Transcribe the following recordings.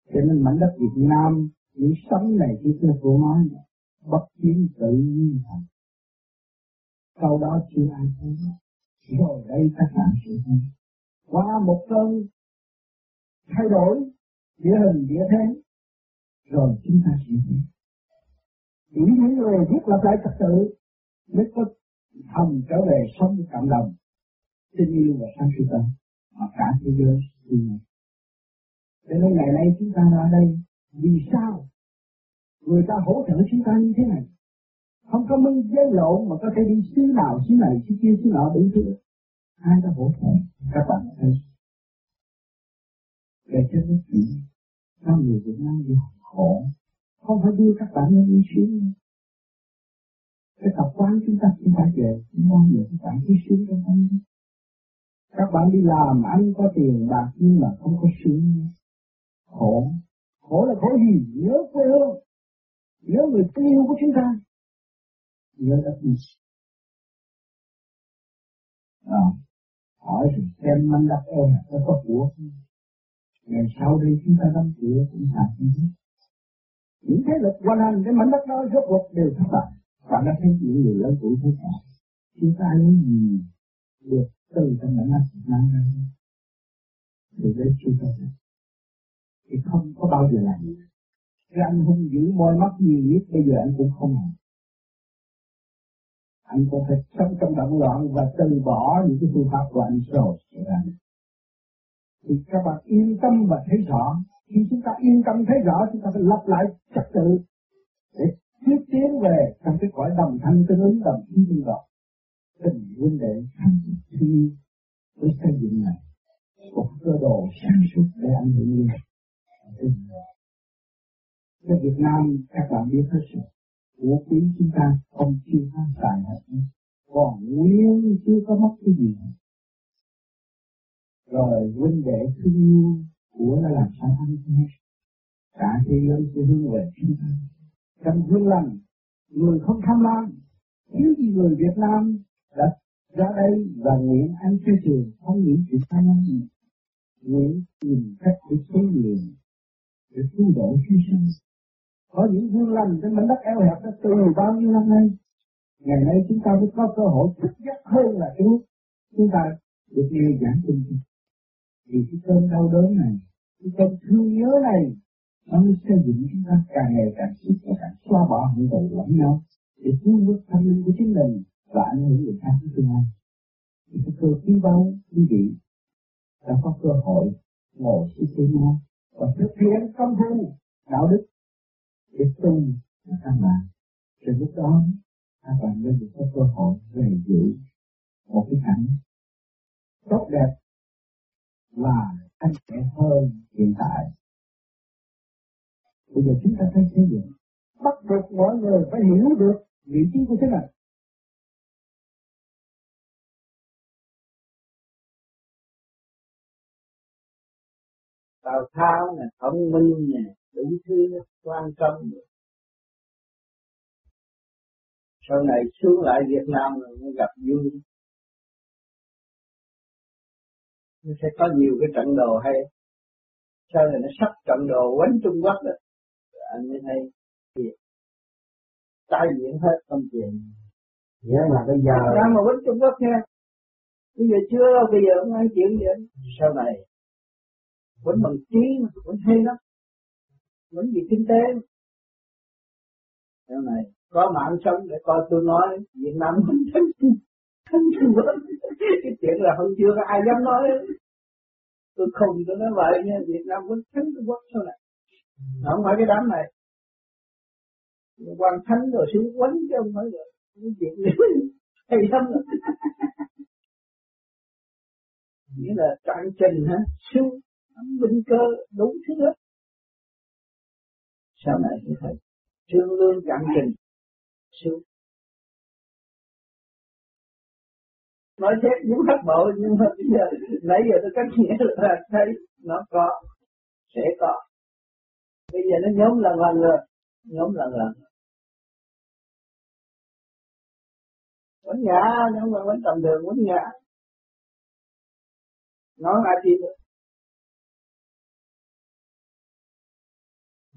Cho nên mảnh đất Việt Nam, những sống này chỉ là cô nói, bất chiến tự nhiên thành. Sau đó chưa ai thấy. Rồi đây các bạn sẽ thấy. Qua một cơn thay đổi địa hình địa thế, rồi chúng ta sẽ thấy. Chỉ những người biết lập lại trật tự mới có thần trở về sống với cộng đồng, tình yêu và sáng suốt tâm mà cả thế giới. Cho nên ngày nay chúng ta ra đây, vì sao người ta hỗ trợ chúng ta như thế này? Không có minh giấy lộ mà có thể đi xứ nào, xứ này, xứ kia, xứ nọ đủ thứ. Ai đã hỗ trợ? Các bạn thấy. Để cho nó chuyện, sao người Việt Nam đi khổ? Không phải đưa các bạn lên đi xuống. Cái tập quán chúng ta về, mong được các bạn đi xuống trong tâm. Các bạn đi làm, anh có tiền bạc nhưng mà không có xuống. Khổ. Khổ là khổ gì? Nhớ quê hương. Nhớ người thân yêu của chúng ta. Nhớ đất nước. Hỏi rồi xem manh đất eo hẹp nó có của. Ngày sau đây chúng ta đâm cửa cũng sạch như thế. Những thế lực quan hành cái mảnh đất đó rốt cuộc đều thất bại. Bạn đã thấy những người lớn tuổi thế nào? Chúng ta lấy gì được từ trong mảnh đất Việt Nam ra? Từ đấy chúng ta thấy. Thì không có bao giờ làm. Cái anh hung dữ môi mắt nhiều nhất bây giờ anh cũng không làm. Anh có thể sống trong động loạn và từ bỏ những cái phương pháp của anh rồi sẽ làm. Thì các bạn yên tâm và thấy rõ. Khi chúng ta yên tâm thấy rõ, chúng ta phải lập lại trật tự để tiếp tiến về trong cái cõi đồng thanh tương ứng đồng khí tương độ. Tình huynh đệ thanh thi với xây dựng này một cơ đồ sáng suốt để ảnh hưởng đến cái Việt Nam. Các bạn biết hết rồi, vũ khí chúng ta không chưa có xài hết, còn nguyên chưa có mất cái gì. Rồi huynh đệ thương yêu của nó làm sao ăn hết. Cả thế giới sẽ hướng về chúng ta. Trong hương lành, người không tham lam, thiếu gì người Việt Nam đã ra đây và nguyện ăn chơi trường, không nghĩ chuyện tham lam gì. Nguyện tìm cách để sống luyện, để cứu độ chúng sinh. Có những hương lành trên mảnh đất eo hẹp đã từ bao nhiêu năm nay. Ngày nay chúng ta mới có cơ hội thức giấc hơn là cái lúc chúng ta được nghe giảng kinh. Vì cái cơn đau đớn này, cái cơn thương nhớ này, nó mới xây dựng chúng ta càng ngày càng sức và càng xóa bỏ hận thù lẫn nhau để cứu vớt tâm linh của chính mình và ảnh hưởng người khác trong tương lai. Thì cái cơ quý báu quý vị đã có cơ hội ngồi xuống với nhau và thực hiện công phu đạo đức để tu cho các bạn. Rồi lúc đó các bạn mới được có cơ hội về giữ một cái cảnh tốt đẹp và thanh nhẹ hơn hiện tại. Bây giờ chúng ta thấy thế gì? Bắt buộc mọi người phải hiểu được vị trí của thế này. Tào Tháo nè, thông minh nè, đủ thứ quan trọng. Sau này xuống lại Việt Nam rồi mới gặp vui. Nó sẽ có nhiều cái trận đồ hay. Sau này nó sắp trận đồ quánh Trung Quốc đó. Rồi anh mới thấy thì tai diễn hết công chuyện. Vậy mà bây giờ đang mà quánh Trung Quốc nha. Bây giờ chưa đâu, bây giờ không ai chuyện vậy. Sau này quánh bằng trí mà quánh hay lắm. Quánh gì kinh tế. Sau này có mạng sống để coi tôi nói Việt Nam mình thánh Trung Quốc. Cái chuyện là không chưa có ai dám nói. Tôi không tôi nói vậy nha, Việt Nam quánh thánh Trung Quốc sau này. Nó không phải cái đám này. Quan thánh rồi xuống quánh chứ không phải rồi. Cái chuyện này hay lắm rồi. Nghĩa là trạng trình hả, xuống, binh cơ, đủ thứ hết. Sau này thì phải trương lương trạng trình, xuống. Nói thế cũng thất bộ nhưng mà bây giờ, nãy giờ tôi cách nghĩa là thấy nó có, sẽ có. Bây giờ nó nhóm lần rồi, nhóm lần. Quánh ngã, nhưng mà quánh tầm thường quánh ngã. Nói ai chi được.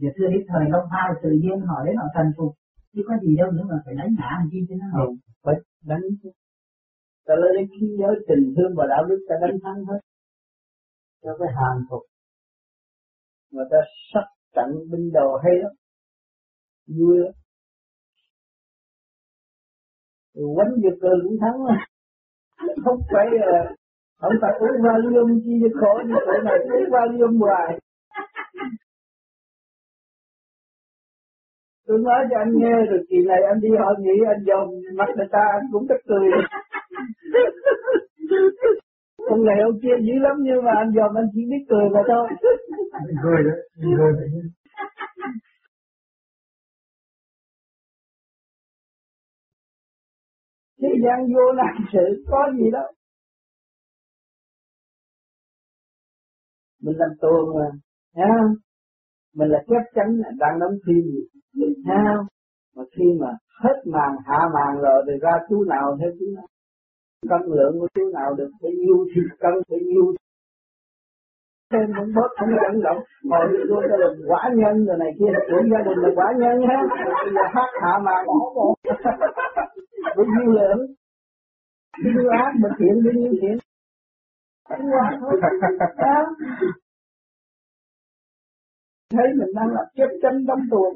Giờ thưa đến thời Long Hoa tự nhiên họ đến họ thành phục, chứ có gì đâu nữa mà phải đánh ngã làm chi cho nó hồn. Phải đánh chứ. Ta lấy khí giới tình thương và đạo đức ta đánh thắng hết. Cho cái hàng phục. Mà ta sắp trận binh đồ hay lắm. Vui lắm. Quánh giật rồi cũng thắng mà. Không phải uống Valium chi cho khổ, như chỗ này uống Valium hoài. Tôi nói cho anh nghe rồi kỳ này anh đi hội nghị anh dòm mặt người ta anh cũng tức cười. Ông này ông kia dữ lắm nhưng mà anh dòm anh chỉ biết cười mà thôi. Cười đấy, cười đấy. Thế gian vô làm sự có gì đâu. Mình làm tuồng mà, thấy không? Mình là chép chắn đang đóng phim, thấy không? Mà khi mà hết màn hạ màn rồi thì ra chú nào theo chú nào. Cân lượng của chú nào được bao nhiêu thì cân bao nhiêu. Thêm không bớt không dẫn động. Hồi tôi cho là quả nhân rồi này kia, của gia đình là quả nhân ha. Bây giờ hát hạ màn bỏ một. Bao nhiêu lượng. Bao nhiêu ác mà thiện bao nhiêu thiện. Không qua thôi. Thấy mình đang là chép chân đóng tuồng.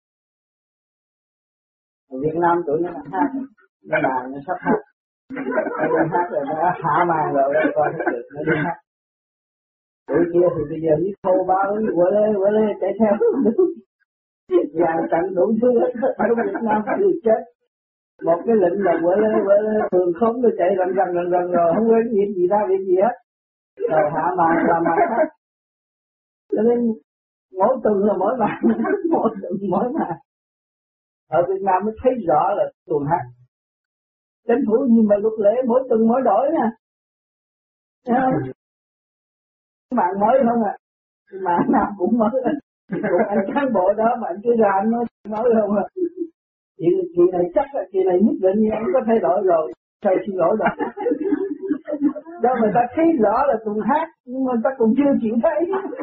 Ở Việt Nam tụi nó hát, nó đàn nó sắp hát. Nó hát rồi nó hạ màn rồi coi hết được nó đi hát. Tụi kia thì bây giờ biết thô báo quơ lê chạy theo. Dàn trận đủ thứ hết ở Việt Nam thì chết. Một cái lệnh là quơ lê thường không nó chạy lần rồi không quên việc gì ra việc gì hết. Rồi hạ màn làm màn hát. Cho nên mỗi tuần là mỗi màn, mỗi tuần mỗi màn. Ở Việt Nam mới thấy rõ là tuần hát. Chính phủ gì mà luật lệ mỗi tuần mỗi đổi nha. Thấy không? Mạng mới không à. Mạng nào cũng mới. Còn anh cán bộ đó mà anh cứ ra anh nói mới không à. Chị này chắc là chị này nhất định anh có thay đổi rồi. Thầy xin lỗi rồi. Do người ta thấy rõ là tuần hát nhưng mà người ta cũng chưa chịu thấy.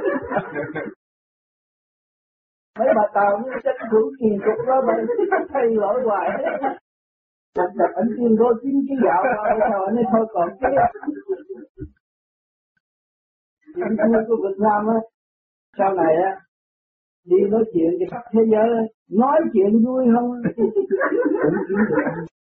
Mấy bà tàu nó chắc cũng kỳ cục đó mà thay lỗi hoài. Đặt anh tiên đô 9 cái gạo thôi sao anh ấy thôi còn cái như của Việt Nam á, sau này á đi nói chuyện với khắp thế giới nói chuyện vui không cũng kiếm được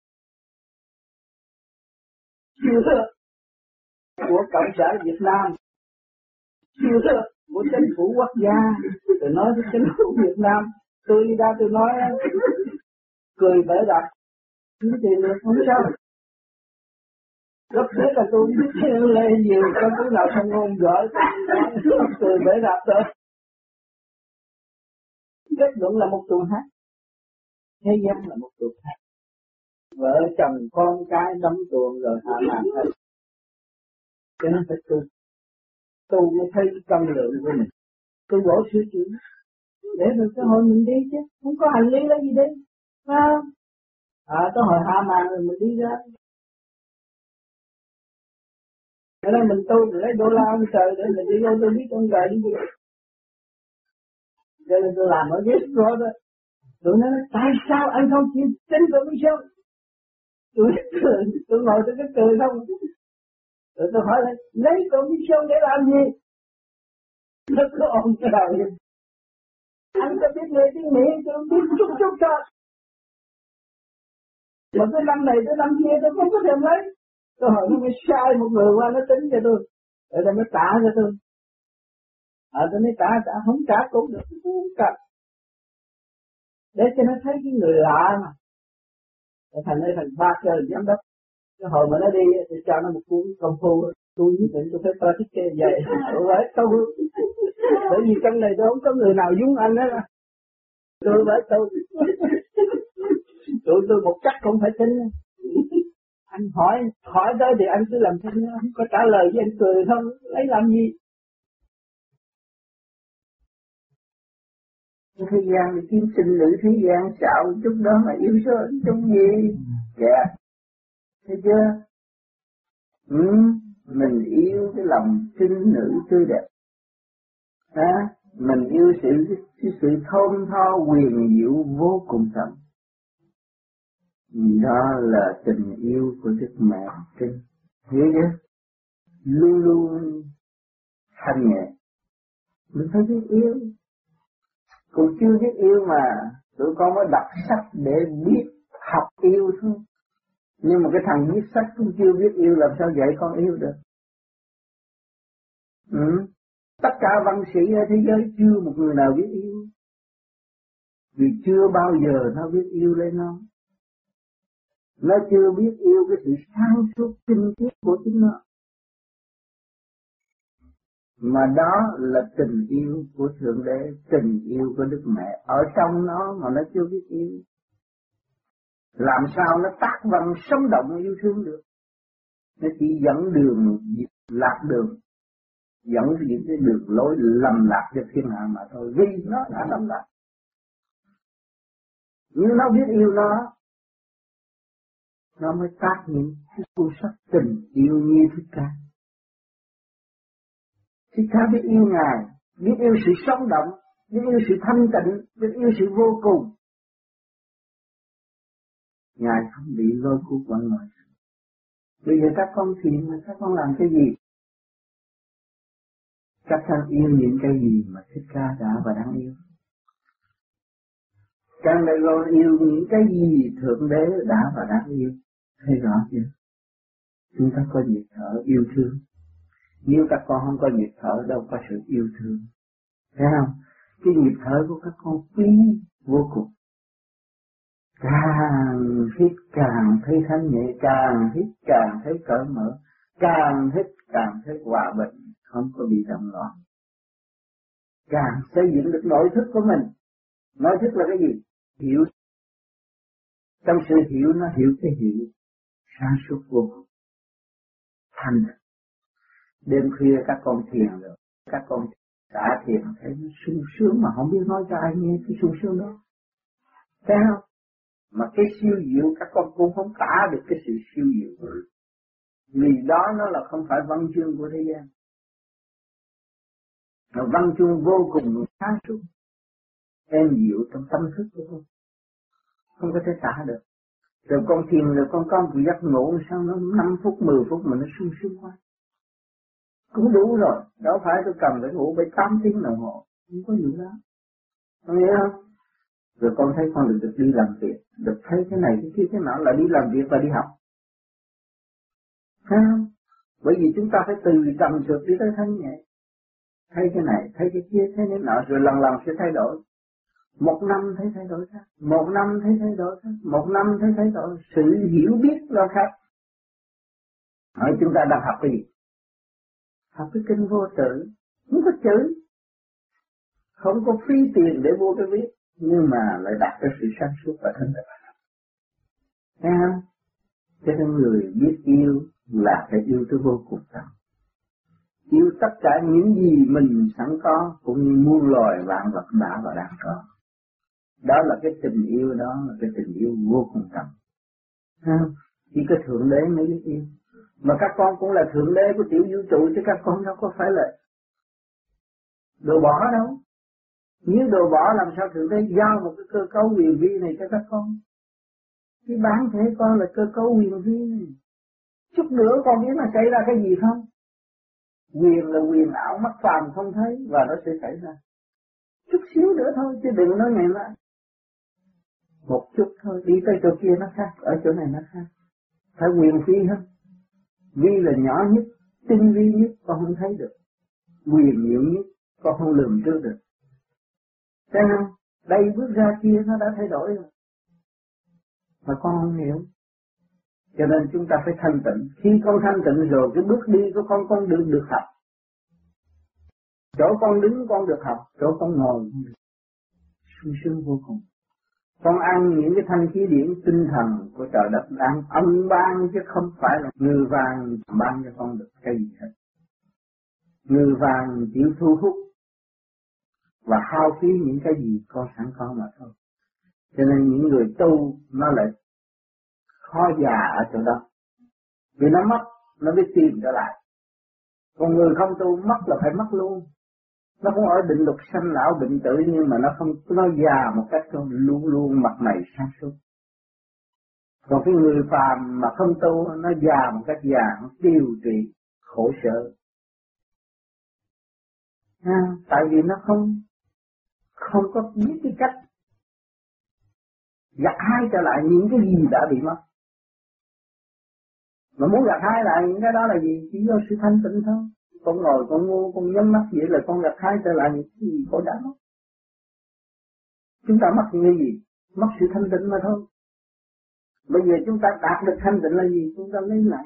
chưa của cộng sản Việt Nam, chưa của chính phủ quốc gia, tôi nói với chính phủ Việt Nam, tôi đi ra tôi nói cười bể đập kiếm tiền được không sao. Rất tiếc là tôi biết theo lê nhiều, có thứ nào không ngôn gỡ, cười bể đập thôi. Kết luận là một tuần hát, thế gian là một tuần hát. Vợ chồng con cái đóng tuồng rồi hạ màn hết. Cho nên phải tu mới thấy cái cân lượng của mình. Tu bổ sửa chữa, để rồi cái hồi mình đi chứ, không có hành lý lấy gì đi, phải không? Tới hồi hạ màn rồi mình đi ra. Cho nên mình tu mình lấy đô la ông trời để mình đi vô tôi biết ông trời đi gì. Cho nên tôi làm ở ghế rồi đó. Tụi nó nói tại sao anh không chịu tin vào mission? Tôi ngồi tôi cứ cười không. Rồi tôi hỏi là lấy commission để làm gì? Nó cứ ồn cái đầu vậy. Anh có biết nghe tiếng Mỹ tôi biết chút thôi. Mà cái năm này tới năm kia tôi không có thèm lấy. Tôi hỏi nó mới sai một người qua nó tính cho tôi. Rồi nó mới trả cho tôi. Tôi nói trả không trả cũng được. Không cần. Để cho nó thấy cái người lạ mà. Thành ba cơ giám đốc. Cái hồi mà nó đi thì cho nó một cuốn công phu. Tôi nhất định tôi phải practice vậy. Bởi vì trong này tôi không có người nào giống anh đó. Tôi phải tôi. Tôi một chắc cũng phải tin. Anh hỏi tới thì anh cứ làm tin. Không có trả lời với anh cười không. Lấy làm gì. Thế gian thì kiếm sinh nữ thế gian xạo chút đó mà yêu số chút gì. Dạ. Thấy chưa? Mình yêu cái lòng sinh nữ tươi đẹp. Mình yêu sự thơm tho quyền diệu vô cùng tận. Đó là tình yêu của Đức Mẹ Trinh. Hiểu chưa? Luôn luôn thanh nhẹ. Mình phải biết yêu. Còn chưa biết yêu mà tụi con mới đọc sách để biết học yêu thôi. Nhưng mà cái thằng viết sách cũng chưa biết yêu, làm sao dạy con yêu được? Tất cả văn sĩ ở thế giới chưa một người nào biết yêu. Vì chưa bao giờ nó biết yêu lên nó. Nó chưa biết yêu cái sự sáng suốt tinh khiết của chính nó. Mà đó là tình yêu của Thượng Đế, tình yêu của Đức Mẹ. Ở trong nó mà nó chưa biết yêu. Làm sao nó tác văn sống động yêu thương được? Nó chỉ dẫn đường, lạc đường. Dẫn những cái đường lối lầm lạc cho thiên hạ mà thôi. Vì nó đã lầm lạc. Nhưng nó biết yêu nó mới tác những cái cuốn sách tình yêu như Thích Ca. Thích Ca biết yêu Ngài, biết yêu sự sống động, biết yêu sự thanh tịnh, biết yêu sự vô cùng. Ngài không bị lôi cuốn mọi người. Bây giờ các con thiền mà các con làm cái gì? Các con yêu những cái gì mà Thích Ca đã và đang yêu. Càng lại còn yêu những cái gì Thượng Đế đã và đang yêu. Thấy rõ chưa? Chúng ta có nhịp thở yêu thương. Nếu các con không có nhịp thở đâu có sự yêu thương. Thấy không? Cái nhịp thở của các con quý vô cùng. Càng hít càng thấy thanh nhẹ, càng hít càng thấy cởi mở, càng hít càng thấy hòa bình, không có bị động loạn. Càng xây dựng được nội thức của mình. Nội thức là cái gì? Hiểu. Trong sự hiểu nó hiểu cái hiểu. Sáng suốt vô cùng. Thanh. Đêm khuya các con thiền rồi. Các con đã thiền thấy nó sung sướng mà không biết nói cho ai nghe cái sung sướng đó. Thấy không? Mà cái siêu diệu các con cũng không tả được cái sự siêu diệu. Vì đó nó là không phải văn chương của thế gian. Mà văn chương vô cùng sáng suốt. Êm dịu trong tâm thức của con. Không có thể tả được. Rồi con thiền rồi con có một giấc ngủ sao nó 5 phút, 10 phút mà nó sung sướng quá. Cũng đủ rồi. Đâu phải tôi cầm phải ngủ 7-8 tiếng đồng hồ. Không có gì đó. Con hiểu không? Rồi con thấy con được đi làm việc. Được thấy cái này, cái kia, cái nọ là đi làm việc và đi học. Thấy không? Bởi vì chúng ta phải từ trầm trượt đi tới thanh nhẹ. Thấy cái này, thấy cái kia, thấy cái nọ rồi lần lần sẽ thay đổi. 1 năm thấy thay đổi khác, 1 năm thấy thay đổi khác, 1 năm thấy thay đổi. Sự hiểu biết nó khác. Hỏi chúng ta đang học cái gì? Học cái kinh vô tự, không có chữ, không có phí tiền để mua cái viết, nhưng mà lại đạt cái sự sáng suốt và thanh tịnh. Thấy không? Cho nên người biết yêu là phải yêu tới vô cùng tận. Yêu tất cả những gì mình sẵn có, cũng như muôn loài vạn vật đã và đang có. Đó là cái tình yêu, đó là cái tình yêu vô cùng tận. Chỉ có Thượng Đế mới biết yêu. Mà các con cũng là Thượng Đế của tiểu vũ trụ, chứ các con đâu có phải là đồ bỏ đâu. Nếu đồ bỏ làm sao Thượng Đế giao một cái cơ cấu huyền vi này cho các con? Cái bản thể con là cơ cấu huyền vi này. Chút nữa con biết nó xảy ra cái gì không? Quyền là quyền ảo, mắt phàm không thấy và nó sẽ xảy ra. Chút xíu nữa thôi chứ đừng nói ngày mai. Một chút thôi, đi tới chỗ kia nó khác, ở chỗ này nó khác. Phải quyền phi hết. Vi là nhỏ nhất, tinh vi nhất, con không thấy được. Quyền diệu nhất, con không lường trước được. Thấy không? Đây bước ra kia nó đã thay đổi rồi. Mà con không hiểu. Cho nên chúng ta phải thanh tịnh. Khi con thanh tịnh rồi, cái bước đi của con được học. Chỗ con đứng con được học, chỗ con ngồi sung sướng vô cùng. Con ăn những cái thanh khí điển tinh thần của trời đất đang âm ban, chứ không phải là ngư vàng ban cho con được cái gì hết. Ngư vàng chịu thu hút và hao phí những cái gì con sẵn có mà thôi. Cho nên những người tu nó lại khó già ở chỗ đó. Vì nó mất, nó biết tìm trở lại. Còn người không tu mất là phải mất luôn. Nó không ở định luật sanh lão bệnh tử, nhưng mà nó không, nó già một cách luôn luôn mặt mày sáng suốt. Còn cái người phàm mà không tu, nó già một cách già, nó tiêu trị khổ sở. Tại vì nó không có biết cái cách gặt hái trở lại những cái gì đã bị mất. Mà muốn gặt hái lại những cái đó là gì? Chỉ do sự thanh tịnh thôi. Con ngồi con ngu con nhắm mắt vậy là con gặt hái trở lại những cái gì khổ đã mất. Chúng ta mất những cái gì? Mất sự thanh tịnh mà thôi. Bây giờ chúng ta đạt được thanh tịnh là gì? Chúng ta lấy lại.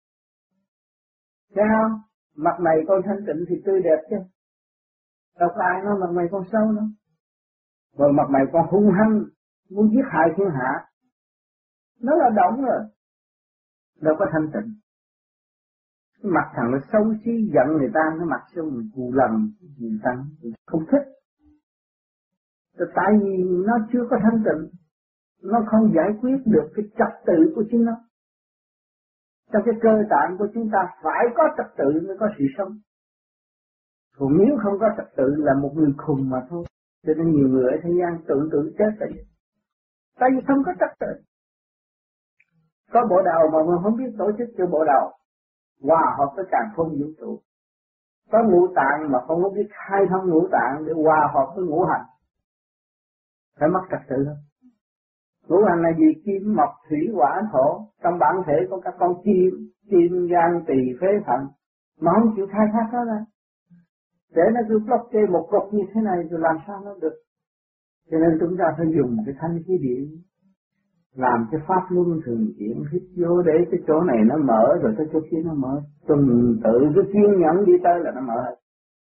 Thấy không? Mặt mày con thanh tịnh thì tươi đẹp chứ. Đâu có ai nói mặt mày con xấu đâu. Rồi mặt mày con hung hăng, muốn giết hại thiên hạ. Nó là động rồi. Đâu có thanh tịnh. Cái mặt thằng nó xấu xí giận người ta, nó mặt xong mình cù lầm, người ta không thích. Tại vì nó chưa có thanh tịnh, nó không giải quyết được cái trật tự của chính nó. Trong cái cơ tạng của chúng ta phải có trật tự mới có sự sống. Còn nếu không có trật tự là một người khùng mà thôi. Cho nên nhiều người ở thế gian tự chết vậy. Tại vì không có trật tự. Có bộ đầu mà không biết tổ chức cho bộ đầu, hòa hợp với càn khôn vũ trụ. Có ngũ tạng mà không có biết khai thông ngũ tạng để hòa hợp với ngũ hành. Phải mất trật tự không? Ngũ hành là gì? Kim, mộc, thủy, hỏa, thổ. Trong bản thể có các con tim, gan, tỳ, phế, thận. Mà không chịu khai thác nó ra. Để nó cứ block kê một cục như thế này rồi làm sao nó được. Cho nên chúng ta phải dùng cái thanh khí điện, làm cái pháp luân thường chuyển hít vô để cái chỗ này nó mở rồi cái chỗ kia nó mở. Tuần tự cái kiên nhẫn đi tới là nó mở hết.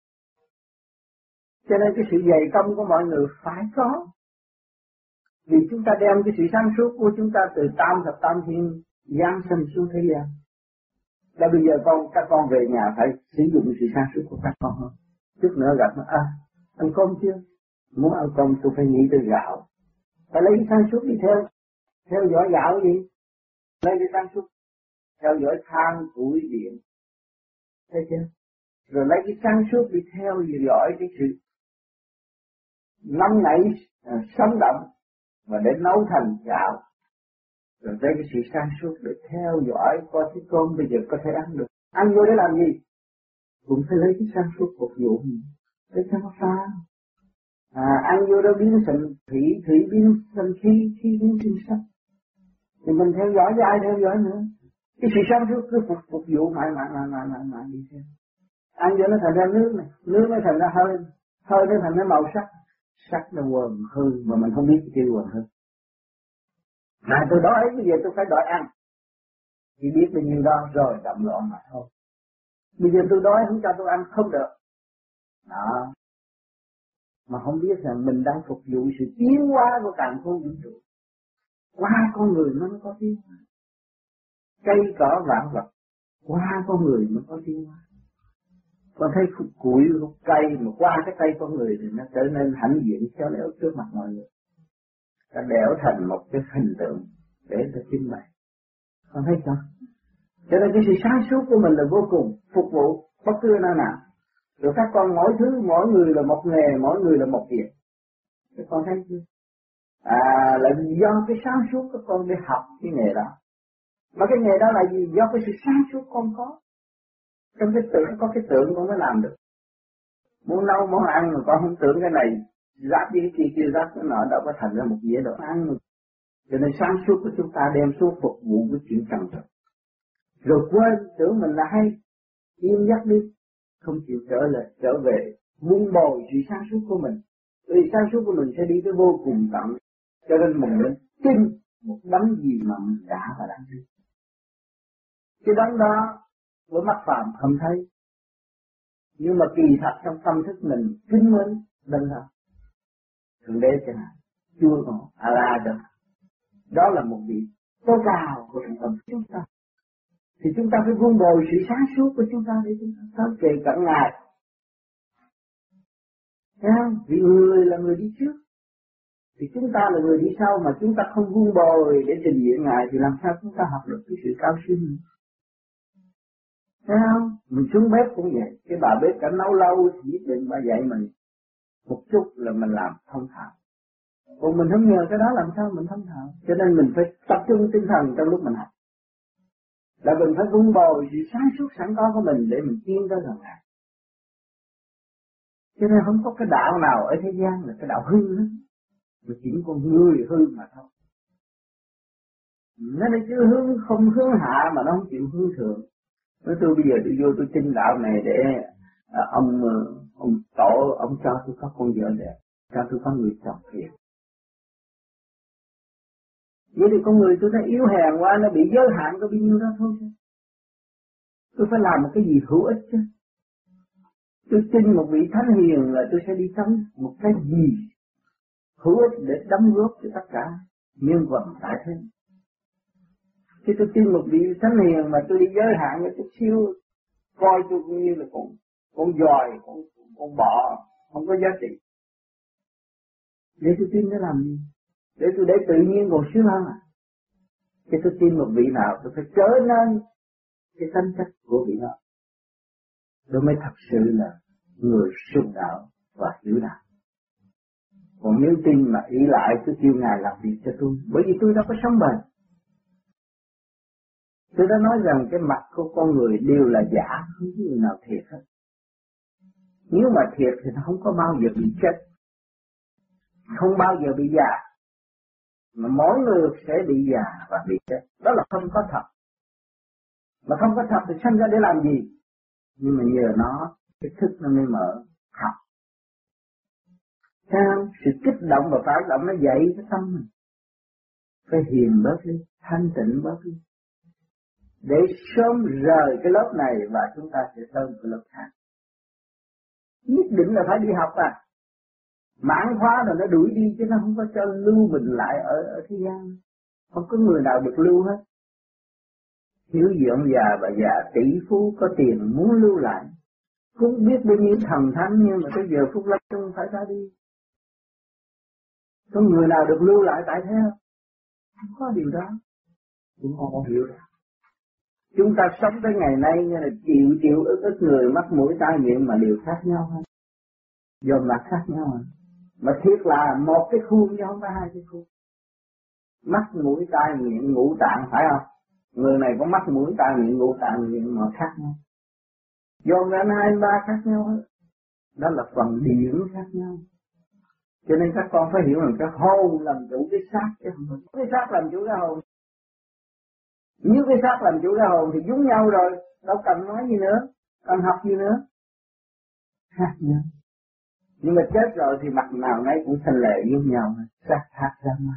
Cho nên cái sự dày công của mọi người phải có. Vì chúng ta đem cái sự sáng suốt của chúng ta từ tam thập tam thiên giáng sinh xuống thế gian. Là bây giờ các con về nhà phải sử dụng sự sáng suốt của các con hơn. Chút nữa gặp nó, ăn cơm chưa? Muốn ăn cơm tôi phải nghĩ tới gạo. Phải lấy sáng suốt đi theo dõi gạo gì? Lấy cái sáng suốt, theo dõi than, củi, điện. Thấy chưa? Rồi lấy cái sáng suốt đi theo dõi cái sự nóng nảy, sống động, và để nấu thành gạo. Rồi lấy cái sự sáng suốt để theo dõi coi cái cơm bây giờ có thể ăn được. Ăn vô để làm gì? Cũng phải lấy cái sáng suốt phục vụ mình. Để cho nó phá. Ăn vô đó biến thành thủy biến thành khí biến sinh sắc. Thì mình theo dõi với ai theo dõi nữa. Cái sự sáng suốt cứ phục vụ mãi đi theo. Ăn vô nó thành ra nước này, nước nó thành ra hơi nó thành ra màu sắc. Sắc nó quần hư mà mình không biết cái kêu quần hư. Mà tôi đói bây giờ tôi phải đòi ăn. Chỉ biết bao nhiêu đó rồi đậm loạn mà thôi. Bây giờ tôi đói không cho tôi ăn không được. Đó. Mà không biết rằng mình đang phục vụ sự tiến hóa của càn khôn vũ trụ. Qua con người nó mới có tiến hóa. Cây cỏ vạn vật, qua con người mới có tiến hóa. Con thấy khúc củi, khúc cây mà qua cái tay con người thì nó trở nên hãnh diện khéo léo trước mặt mọi người. Ta đẽo thành một cái hình tượng để ta trưng bày. Con thấy sao? Cho nên cái sự sáng suốt của mình là vô cùng phục vụ bất cứ nơi nào. Rồi các con mỗi người là một nghề, mỗi người là một việc. Các con thấy chưa? Là do cái sáng suốt các con đi học cái nghề đó. Mà cái nghề đó là gì? Do cái sự sáng suốt con có. Trong cái tưởng có cái tưởng con mới làm được. Muốn nấu món ăn mà con không tưởng cái này rác đi cái kia rác cái nọ đâu có thành ra một dĩa đồ ăn. Cho nên sáng suốt của chúng ta đem xuống phục vụ với chuyện trần trật. Rồi quên tưởng mình là hay, im dắt đi, không chịu trở về buông bồi sự sáng suốt của mình. Vì sáng suốt của mình sẽ đi tới vô cùng tận. Cho nên mình nên tin một đấng gì mà mình đã và đang đi. Cái đấng đó với mắt phàm không thấy. Nhưng mà kỳ thật trong tâm thức mình kính mến đấng đó. Thượng đế chẳng hạn, Chúa còn Allah chẳng hạn. Đó là một vị tối cao của tâm thức chúng ta. Thì chúng ta phải vun bồi sự sáng suốt của chúng ta để chúng ta tới kề cận Ngài. Thấy không? Vì người là người đi trước. Thì chúng ta là người đi sau mà chúng ta không vun bồi để trình diện Ngài thì làm sao chúng ta học được cái sự cao siêu này. Thấy không? Mình xuống bếp cũng vậy. Cái bà bếp cả nấu lâu thì nhất định bà dạy mình một chút là mình làm thông thạo. Còn mình không nhờ cái đó làm sao mình thông thạo. Cho nên mình phải tập trung tinh thần trong lúc mình học. Là mình phải vun bồi sự sáng suốt sẵn có của mình để mình tiến tới gần ngày. Cho nên không có cái đạo nào ở thế gian là cái đạo hư hết. Mà chỉ con người hư mà thôi. Nó là chứ hướng không hướng hạ mà nó không chịu hướng thượng. Nói tôi bây giờ tôi vô tôi tin đạo này để ông tổ ông cho tôi có con vợ đẹp, cho tôi có người chồng hiền. Vậy thì con người tôi đã yếu hèn quá, nó bị giới hạn có bao nhiêu đó thôi. Tôi phải làm một cái gì hữu ích chứ. Tôi tin một vị thánh hiền là tôi sẽ đi sống một cái gì hữu ích để đóng góp cho tất cả nhân vật tại thế. Khi tôi tin một vị thánh hiền mà tôi đi giới hạn với chút xíu, coi tôi cũng như là con giòi, con bọ, không có giá trị. Để tôi tin để làm gì? Để tự nhiên còn sướng hơn à? Khi tôi tin một vị nào, tôi phải trở nên cái tánh chất của vị đó. Tôi mới thật sự là người sùng đạo và hiểu đạo. Còn nếu tin mà ý lại tôi kêu Ngài làm việc cho tôi, bởi vì tôi đâu có sống bền. Tôi đã nói rằng cái mặt của con người đều là giả, không có người nào thiệt hết. Nếu mà thiệt thì nó không có bao giờ bị chết, không bao giờ bị già. Mà mỗi người sẽ bị già và bị chết. Đó là không có thật. Mà không có thật thì sinh ra để làm gì? Nhưng mà nhờ nó, cái thức nó mới mở, học. Sao? Sự kích động và phản động nó dậy cái tâm mình. Phải hiền bớt đi, thanh tịnh bớt đi. Để sớm rời cái lớp này và chúng ta sẽ tới cái lớp khác. Nhất định là phải đi học à. Mãn khóa rồi nó đuổi đi chứ nó không có cho lưu mình lại ở thế gian. Không có người nào được lưu hết. Hiếu dưỡng già và già tỷ phú có tiền muốn lưu lại. Cũng biết bao nhiêu thần thánh nhưng mà tới giờ phút lâm chung phải ra đi. Có người nào được lưu lại tại thế không? Không có điều đó. Chúng ta không hiểu được. Chúng ta sống tới ngày nay như là triệu ức người mắc mũi tai miệng mà đều khác nhau hết. Dồn mặt khác nhau à. Mà thiệt là một cái khuôn chứ không phải hai cái khuôn. Mắt mũi tai miệng ngũ tạng phải không? Người này có mắt mũi tai miệng ngũ tạng miệng mà khác nhau. Dồn ra hai ba khác nhau hết. Đó là phần điển khác nhau. Cho nên các con phải hiểu rằng cái hồn làm chủ cái xác chứ không phải cái xác làm chủ cái hồn. Nếu cái xác làm chủ cái hồn thì giống nhau rồi, đâu cần nói gì nữa, cần học gì nữa. Khác nhau. Nhưng mà chết rồi thì mặt nào nấy cũng thành lệ giống nhau, xác khác ra mà.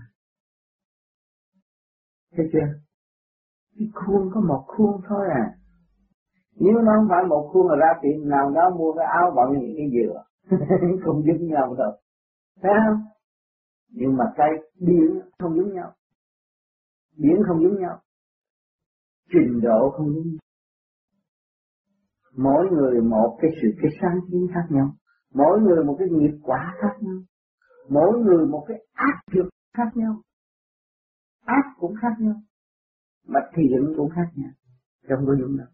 Thấy chưa? Cái khuôn có một khuôn thôi à. Nếu nó không phải một khuôn là ra tiệm nào đó mua cái áo bận những cái dừa, không giống nhau đâu. Thấy không? Nhưng mà cái điển không giống nhau. Điển không giống nhau. Trình độ không giống nhau. Mỗi người một cái sáng kiến khác nhau. Mỗi người một cái nghiệp quả khác nhau. Mỗi người một cái ác nghiệp khác nhau. Ác cũng khác nhau. Mà thiện cũng khác nhau. Không có giống đâu.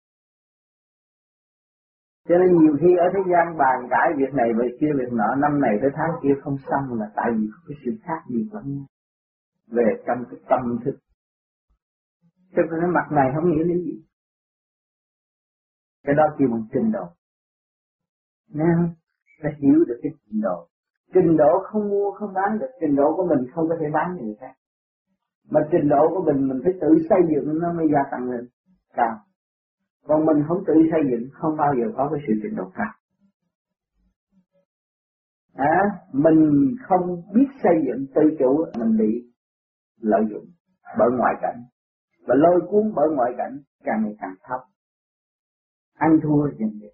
Cho nên nhiều khi ở thế gian bàn cãi việc này việc kia việc nọ, năm này tới tháng kia không xong là tại vì có cái sự khác biệt lẫn nhau. Về trong cái tâm thức. Cho nên cái mặt này không nghĩa đến gì. Cái đó kêu bằng trình độ. Nghe không? Phải hiểu được cái trình độ. Trình độ không mua không bán được. Trình độ của mình không có thể bán người khác. Mà trình độ của mình phải tự xây dựng nó mới gia tăng lên cao. Còn mình không tự xây dựng không bao giờ có cái sự trình độ cao. Mình không biết xây dựng tự chủ, mình bị lợi dụng bởi ngoại cảnh và lôi cuốn bởi ngoại cảnh càng ngày càng thấp, ăn thua dần dần.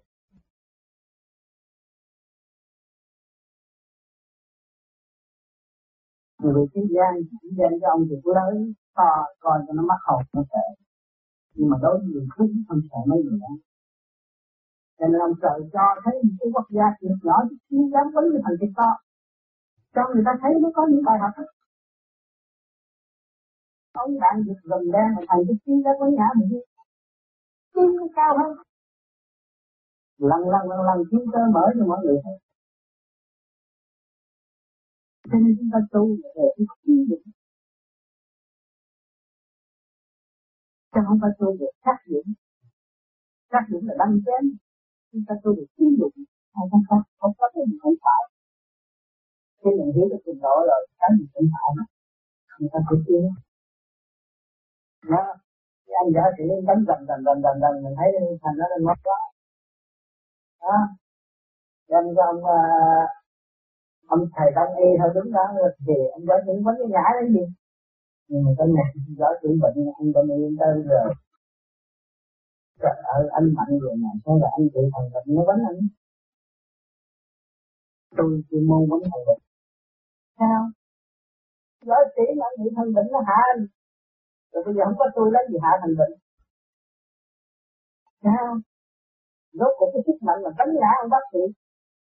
Người thế gian cho ông thì cứ nói to coi cho nó mắc hồn nó sợ, nhưng mà đối với người khúc không sợ mấy người đó. Cho nên ông trời cho thấy một cái quốc gia chuyện nhỏ chút xíu dám quấn cái thành cái to, cho người ta thấy nó có những bài học đó. Ông bạn việc gần đen mà thành cái xíu dám quấn ngã mình đi, tiến cao hơn. Lần thiên cơ mở cho mọi người thấy. Cho nên chúng ta tu để cái khí định, chứ không phải tu về sát dụng. Sát dụng là đâm chém. Chúng ta tu về khí dụng, không có cái gì không phải. Khi mình hiểu được trình độ rồi, cái gì không phải đó, người ta sẽ chưa. Đó, cái anh giả sĩ đánh đần, mình thấy thành nó lên mất quá. Đó, cho nên ông thầy đông y thôi đứng đó thì ông giả sĩ vấn cái ngã đấy gì. Nhưng mà cái này giả sĩ bệnh, anh đông y tới rồi. Trời ơi, anh mạnh rồi mà sao là anh trị thằng bệnh nó vấn anh. Tôi chuyên môn vấn thằng bệnh. Sao? Giả sĩ mà anh trị thằng bệnh nó hại anh. Rồi bây giờ không có tôi lấy gì hạ thành bệnh. Sao? Rốt cuộc cái sức mạnh là đánh ngã ông bác sĩ.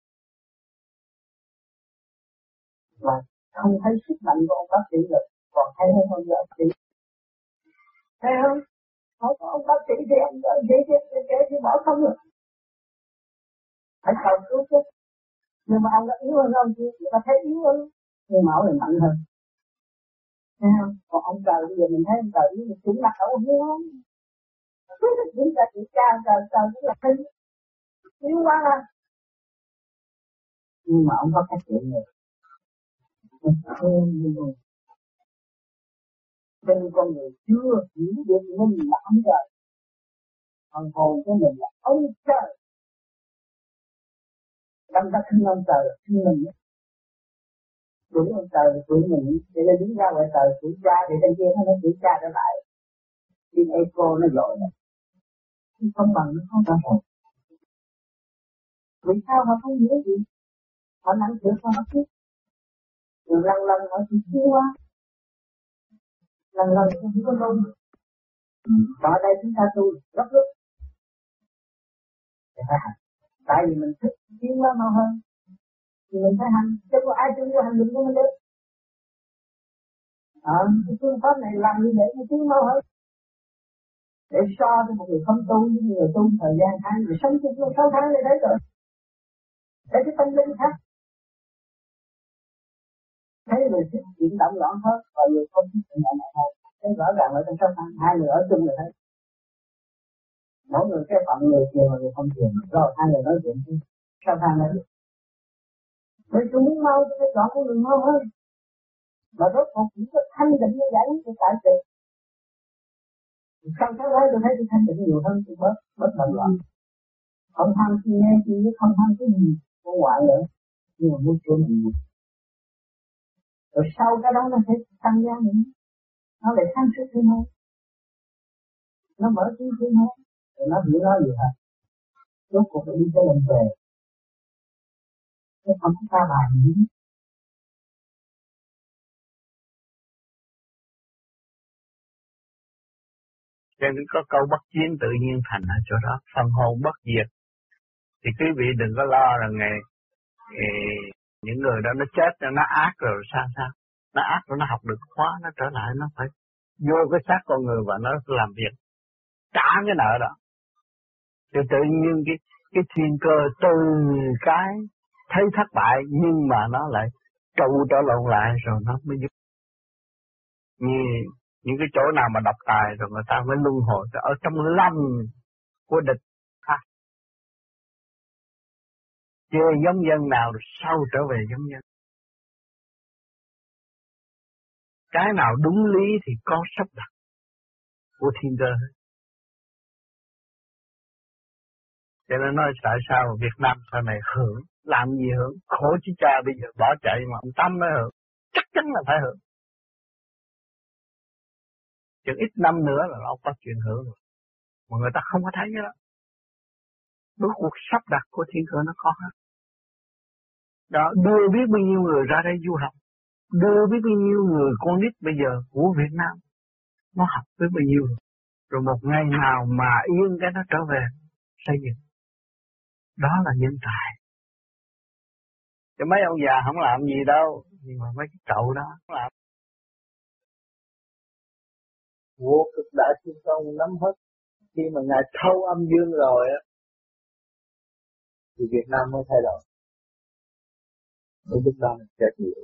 Mà không thấy sức mạnh của ông bác sĩ rồi. Còn hay hơn ông bác sĩ. Thấy không? Không có ông bác sĩ thì ông bác sĩ thì bỏ không rồi. Phải cầu cứu chứ. Nhưng mà ông đã yếu hơn ông chứ. Người ta thấy yếu hơn. Nhưng mà ông lại mạnh hơn. Thấy không? Còn ông trời bây giờ mình thấy ông trời yếu thì chúng đặt ông yếu không? Chúng ta chỉ ca trời cũng là thấy yếu quá ha. Nhưng mà ông có cái chuyện này. Cho nên con người chưa hiểu được mình là ông trời. Phần hồn của mình là ông trời. Tâm ta khinh ông trời là khinh mình. Đúng ông trời là tuổi mình. Cho nên đứng ra ngoài trời tuổi cha thì bên kia nó nói tuổi cha trở lại. Tin echo nó dội này. Không bằng nó không bằng. Vì sao họ không hiểu gì? Họ nặng chịu sao họ biết. Rồi lần họ chỉ chưa qua. Lần không có đâu. Và ở đây chúng ta tu gấp rút. Tại vì mình thích tiến hóa mau hơn. Thì mình phải hành. Chứ có ai chưa hành mình của mình được. Cái phương pháp này làm như để nó tiến mau hơn. Để so với một người không tu với người tu thời gian 2 người sống chung 6 tháng này đấy rồi. Để cái tâm linh khác. Thấy người thích chuyển động loạn hết và người không thích chuyển động loạn hết. Thấy rõ ràng ở trong 6 tháng 2 người ở chung là thấy. Mỗi người cái phận người thiền và người không thiền. Rồi 2 người nói chuyện chứ. 6 tháng đấy. Bởi tôi muốn mau tôi phải chọn con đường mau hơn. Mà rốt cuộc chỉ có thanh định như vậy tôi tại sự. Sau tháng đấy tôi thấy tôi thanh định nhiều hơn tôi bớt bận loạn. Không tham chi nghe chi với không tham cái gì của ngoại nữa. Nhưng mà muốn chỗ mình. Rồi sau cái đó nó sẽ tăng gia nữa. Nó lại sáng suốt thêm hơn. Nó mở trí thêm hơn. Rồi nó hiểu nó gì hả? Rốt cuộc phải đi tới lần về. Nó không có ta bài gì. Cho nên có câu bất chiến tự nhiên thành ở chỗ đó. Phần hồn bất diệt. Thì quý vị đừng có lo rằng những người đó nó chết nó ác rồi sao. Nó ác rồi nó học được khóa nó trở lại nó phải vô cái xác con người và nó làm việc trả cái nợ đó. Thì tự nhiên cái thiên cơ từ cái thấy thất bại nhưng mà nó lại trụ trở lộn lại rồi nó mới giúp. Như những cái chỗ nào mà độc tài rồi người ta mới luân hồi ở trong lòng của địch khác. Chê giống dân nào rồi sau trở về giống dân. Cái nào đúng lý thì có sắp đặt của thiên cơ. Cho nên nói tại sao Việt Nam sau này hưởng, làm gì hưởng, khổ chứ cha bây giờ bỏ chạy mà ông Tâm mới hưởng, chắc chắn là phải hưởng. Chừng ít năm nữa là ông có chuyện hưởng rồi, mà người ta không có thấy cái đó. Đối cuộc sắp đặt của thiên cơ nó khó hết. Đó, đưa biết bao nhiêu người ra đây du học, đưa biết bao nhiêu người con nít bây giờ của Việt Nam, nó học với bao nhiêu rồi một ngày nào mà yên cái nó trở về xây dựng. Đó là nhân tài. Chứ mấy ông già không làm gì đâu, nhưng mà mấy cái cậu đó không làm. Vô cực đại thiên công nắm hết Khi mà Ngài thâu âm dương rồi á, thì Việt Nam mới thay đổi. Lúc đó mình sẽ chịu.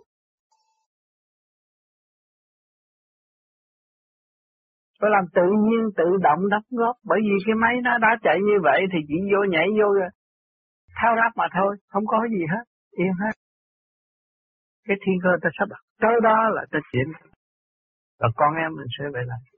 Phải làm tự nhiên, tự động đóng góp. Bởi vì cái máy nó đã chạy như vậy thì chỉ vô nhảy vô rồi thao ráp mà thôi, không có gì hết, yên hết. Cái thiên cơ ta sắp đặt tới đó là ta chuyển. Và con em mình sẽ vậy làm.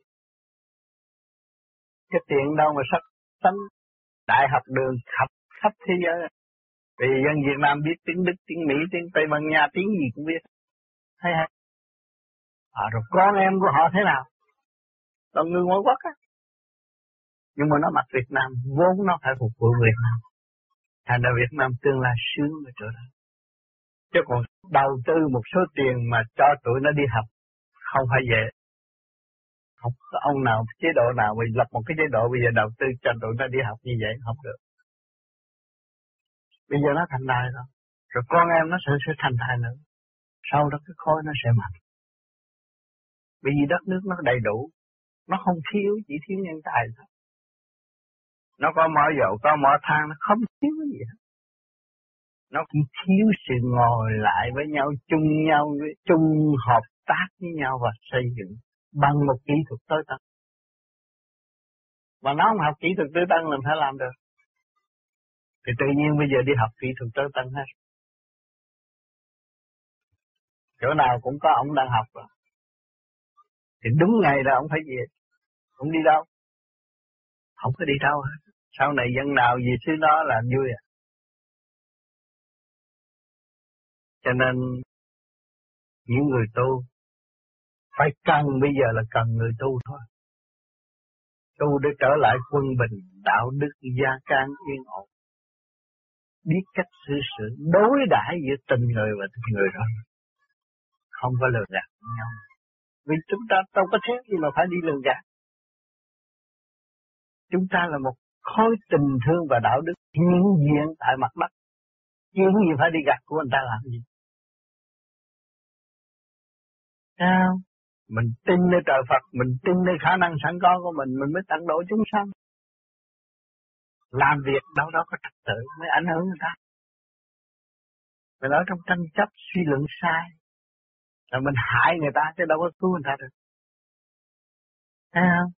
Cái tiền đâu mà sắp tánh đại học đường khắp khắp thế giới. Vì dân Việt Nam biết tiếng Đức, tiếng Mỹ, tiếng Tây Ban Nha, tiếng gì cũng biết. Thấy không? Rồi con em của họ thế nào? Là người ngoại quốc á. Nhưng mà nó mặc Việt Nam, vốn nó phải phục vụ Việt Nam. Thành ra Việt Nam tương lai sướng ở chỗ đó. Chứ còn đầu tư một số tiền mà cho tụi nó đi học, không phải dễ. Không có ông nào, chế độ nào mà lập một cái chế độ bây giờ đầu tư cho tụi nó đi học như vậy, không được. Bây giờ nó thành đài rồi. Rồi con em nó sẽ thành đài nữa. Sau đó cái khối nó sẽ mạnh. Bởi vì đất nước nó đầy đủ. Nó không thiếu, chỉ thiếu nhân tài thôi. Nó có mỏ dầu, có mỏ than, nó không thiếu cái gì hết. Nó chỉ thiếu sự ngồi lại với nhau, chung hợp tác với nhau và xây dựng bằng một kỹ thuật tối tân. Mà nó không học kỹ thuật tối tân làm sao làm được. Thì tự nhiên bây giờ đi học kỹ thuật tối tân hết. Chỗ nào cũng có ông đang học rồi. Thì đúng ngày là ông phải về. Ông đi đâu? Không có đi đâu hết. Sau này dân nào về xứ đó là vui à. Cho nên những người tu phải cần, bây giờ là cần người tu thôi. Tu để trở lại quân bình, đạo đức, gia can yên ổn. Biết cách xử sự, đối đãi giữa tình người và tình người đó. Không có lừa gạt nhau. Vì chúng ta đâu có thế gì mà phải đi lừa gạt. Chúng ta là một khối tình thương và đạo đức hiện diện tại mặt đất. Chuyện gì phải đi gạt của người ta làm gì? Sao? Mình tin nơi trời Phật, mình tin nơi khả năng sẵn có của mình mới tận độ chúng sanh. Làm việc đâu đó có trật tự mới ảnh hưởng người ta. Mình ở trong tranh chấp suy luận sai là mình hại người ta chứ đâu có cứu người ta được. Thấy không?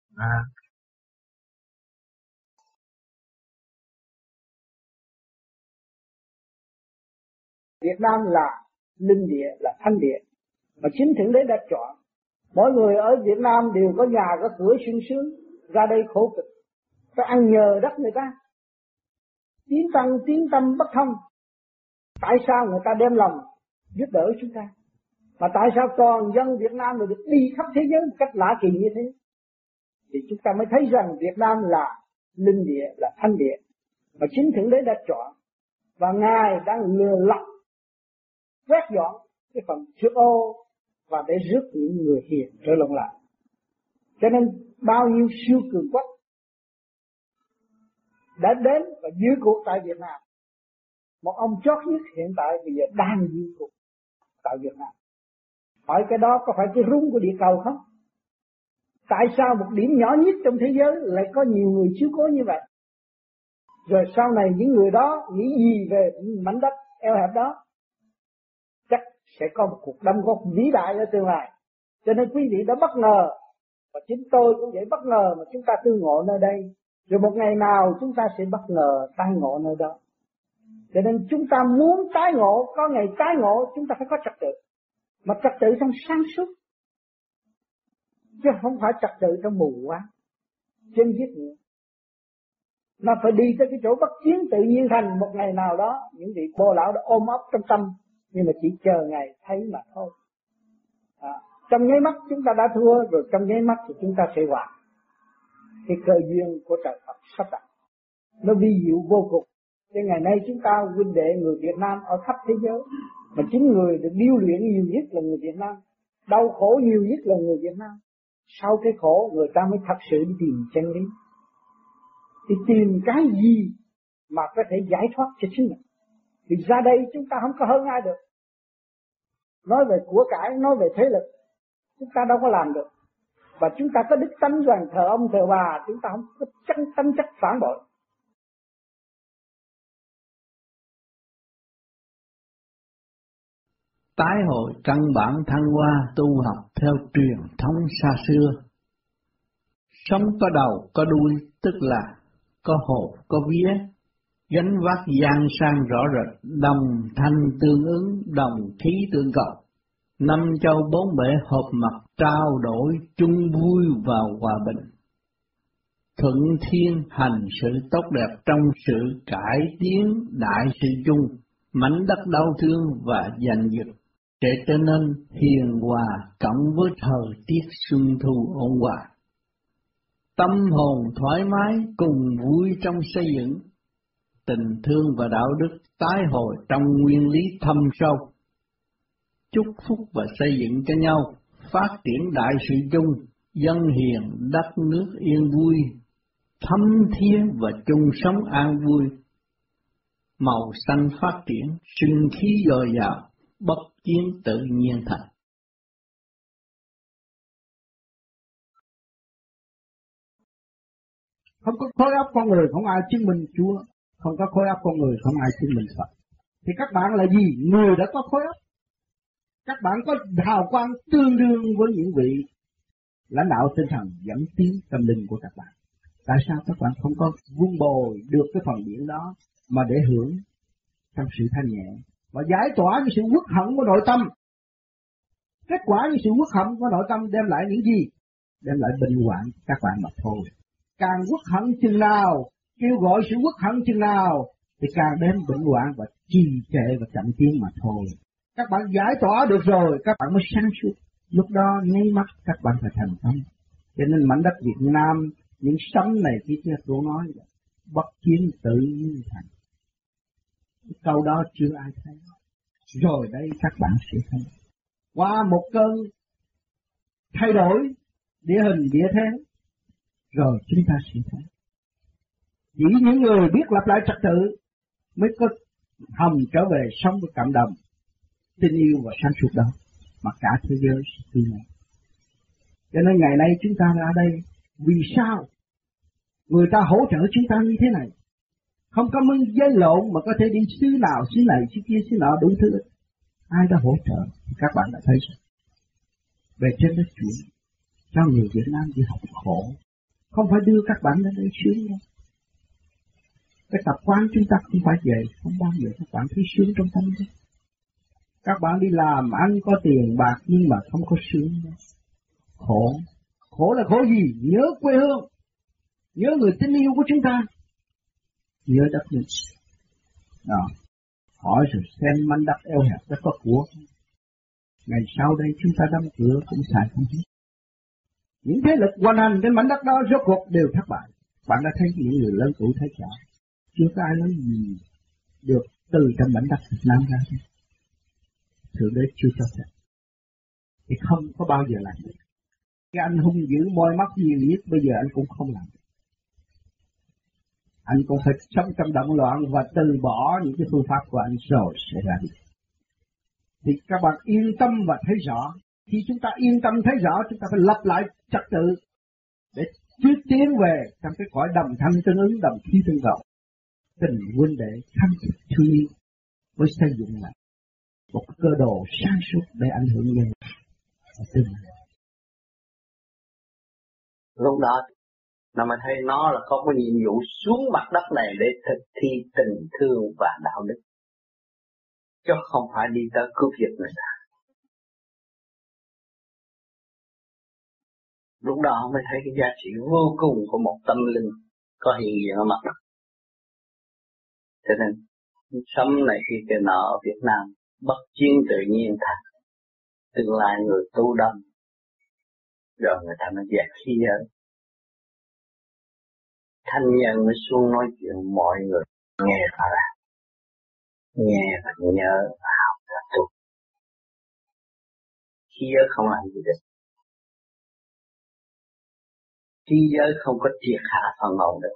Việt Nam là linh địa, là thanh địa mà chính Thượng Đế đã chọn. Mỗi người ở Việt Nam đều có nhà, có cửa sung sướng, ra đây khổ cực, phải ăn nhờ đất người ta. Tiếng tâm bất thông. Tại sao người ta đem lòng giúp đỡ chúng ta? Mà tại sao toàn dân Việt Nam được đi khắp thế giới một cách lạ kỳ như thế? Thì chúng ta mới thấy rằng Việt Nam là linh địa, là thanh địa mà chính Thượng Đế đã chọn. Và Ngài đang lừa lọc, quét dọn cái phần trước ô và để rước những người hiền trở lộn lại. Cho nên bao nhiêu siêu cường quốc đã đến và giữ cuộc tại Việt Nam. Một ông chót nhất hiện tại bây giờ đang giữ cuộc tại Việt Nam. Hỏi cái đó có phải cái rung của địa cầu không? Tại sao một điểm nhỏ nhất trong thế giới lại có nhiều người chiếu cố như vậy? Rồi sau này những người đó nghĩ gì về mảnh đất eo hẹp đó? Chắc sẽ có một cuộc đóng góp vĩ đại ở tương lai. Cho nên quý vị đã bất ngờ, và chính tôi cũng vậy bất ngờ mà chúng ta tương ngộ nơi đây. Rồi một ngày nào chúng ta sẽ bất ngờ tái ngộ nơi đó. Cho nên chúng ta muốn tái ngộ, có ngày tái ngộ chúng ta phải có trật tự. Mà trật tự trong sáng suốt, chứ không phải trật tự trong mù quáng, chân giết nữa. Nó phải đi tới cái chỗ bất chiến tự nhiên thành. Một ngày nào đó những vị bồ lão đã ôm ấp trong tâm, nhưng mà chỉ chờ ngày thấy mà thôi. Trong nháy mắt chúng ta đã thua, rồi trong nháy mắt thì chúng ta sẽ hòa. Cái cơ duyên của trời Phật sắp đặt nó vi diệu vô cùng. Cho ngày nay chúng ta huynh đệ người Việt Nam ở khắp thế giới, mà chính người được điêu luyện nhiều nhất là người Việt Nam, đau khổ nhiều nhất là người Việt Nam. Sau cái khổ người ta mới thật sự đi tìm chân lý, thì tìm cái gì mà có thể giải thoát cho chính mình. Thì ra đây chúng ta không có hơn ai được. Nói về của cải, nói về thế lực, chúng ta đâu có làm được. Và chúng ta có đức tánh rằng thờ ông thờ bà, chúng ta không có tánh chất phản bội. Tái hội căn bản thăng hoa tu học theo truyền thống xa xưa. Sống có đầu có đuôi, tức là có hộp có vía, gánh vác gian sang rõ rệt, đồng thanh tương ứng, đồng khí tương cầu. Năm châu bốn bể hợp mặt trao đổi, chung vui vào hòa bình. Thuận thiên hành sự tốt đẹp trong sự cải tiến đại sự chung, mảnh đất đau thương và giành giật để trở nên hiền hòa cộng với thời tiết xuân thu ôn hòa. Tâm hồn thoải mái cùng vui trong xây dựng, tình thương và đạo đức tái hồi trong nguyên lý thâm sâu. Chúc phúc và xây dựng cho nhau, phát triển đại sự chung, dân hiền đất nước yên vui, thấm thiên và chung sống an vui. Màu xanh phát triển, sinh khí dồi dào, bất chiến tự nhiên thành. Không có khối óc con người không ai chứng minh Chúa, không có khối óc con người không ai chứng minh Phật. Thì các bạn là gì? Người đã có khối óc. Các bạn có hào quang tương đương với những vị lãnh đạo tinh thần dẫn tiến tâm linh của các bạn. Tại sao các bạn không có vun bồi được cái phần điển đó mà để hưởng trong sự thanh nhẹ và giải tỏa những sự uất hận của nội tâm? Kết quả những sự uất hận của nội tâm đem lại những gì? Đem lại bệnh hoạn các bạn mà thôi. Càng uất hận chừng nào, kêu gọi sự uất hận chừng nào thì càng đem bệnh hoạn và trì trệ và chậm tiến mà thôi. Các bạn giải tỏa được rồi, các bạn mới sáng suốt. Lúc đó nháy mắt các bạn phải thành công. Cho nên mảnh đất Việt Nam, những sấm này kia tôi nói, bất chiến tự nhiên thành. Câu đó chưa ai thấy. Rồi đây các bạn sẽ thấy. Qua một cơn thay đổi địa hình địa thế, rồi chúng ta sẽ thấy. Chỉ những người biết lập lại trật tự mới có hồng trở về sống với cộng đồng, tình yêu và sáng suốt đó, mà cả thế giới sẽ tin này. Cho nên ngày nay chúng ta ra đây, vì sao người ta hỗ trợ chúng ta như thế này? Không có minh giấy lộn mà có thể đi xứ nào, xứ này, xứ kia, xứ nọ, đủ thứ. Ai đã hỗ trợ? Các bạn đã thấy rồi. Về trên đất Chúa, cho người Việt Nam đi học khổ, không phải đưa các bạn đến đây sướng đâu. Cái tập quán chúng ta không phải vậy, không bao giờ các bạn thấy sướng trong tâm đâu. Các bạn đi làm ăn có tiền bạc nhưng mà không có sướng đâu. Khổ. Khổ là khổ gì? Nhớ quê hương, nhớ người tình yêu của chúng ta, nhớ đất nước. Đó. Hỏi rồi xem mảnh đất eo hẹp rất có của. Ngày sau đây chúng ta đóng cửa cũng xài không hết. Những thế lực hoành hành trên mảnh đất đó rốt cuộc đều thất bại. Bạn đã thấy những người lớn tuổi thấy rõ. Chưa có ai nói gì được từ trong mảnh đất Việt Nam ra. Thượng đế chưa cho phép. Thì không có bao giờ làm được. Cái anh hung dữ môi mắt nhiều nhất bây giờ anh cũng không làm được. Anh cũng phải sống trong động loạn và từ bỏ những cái phương pháp của anh rồi sẽ ra được. Thì các bạn yên tâm và thấy rõ. Khi chúng ta yên tâm thấy rõ, chúng ta phải lập lại trật tự để tiến về trong cái cõi đồng thanh tương ứng, đồng khí tương cầu. Tình huynh đệ thăm thương yêu mới xây dựng lại một cơ đồ sáng suốt để ảnh hưởng nhân ở tương lai. Lúc đó nó mới thấy nó là có cái nhiệm vụ xuống mặt đất này để thực thi tình thương và đạo đức, chứ không phải đi tới cướp giật người ta. Lúc đó mới thấy cái giá trị vô cùng của một tâm linh có hiện diện ở mặt đất. Cho nên sấm này khi cái nọ ở Việt Nam bất chiến tự nhiên thành, tương lai người tu đông, rồi người ta mới dẹp khí giới. Thanh nhân mới xuống nói chuyện mọi người nghe ra ra, nghe và nhớ học và tu. Khí giới không làm gì được. Khí giới không có triệt hạ phần hồn được.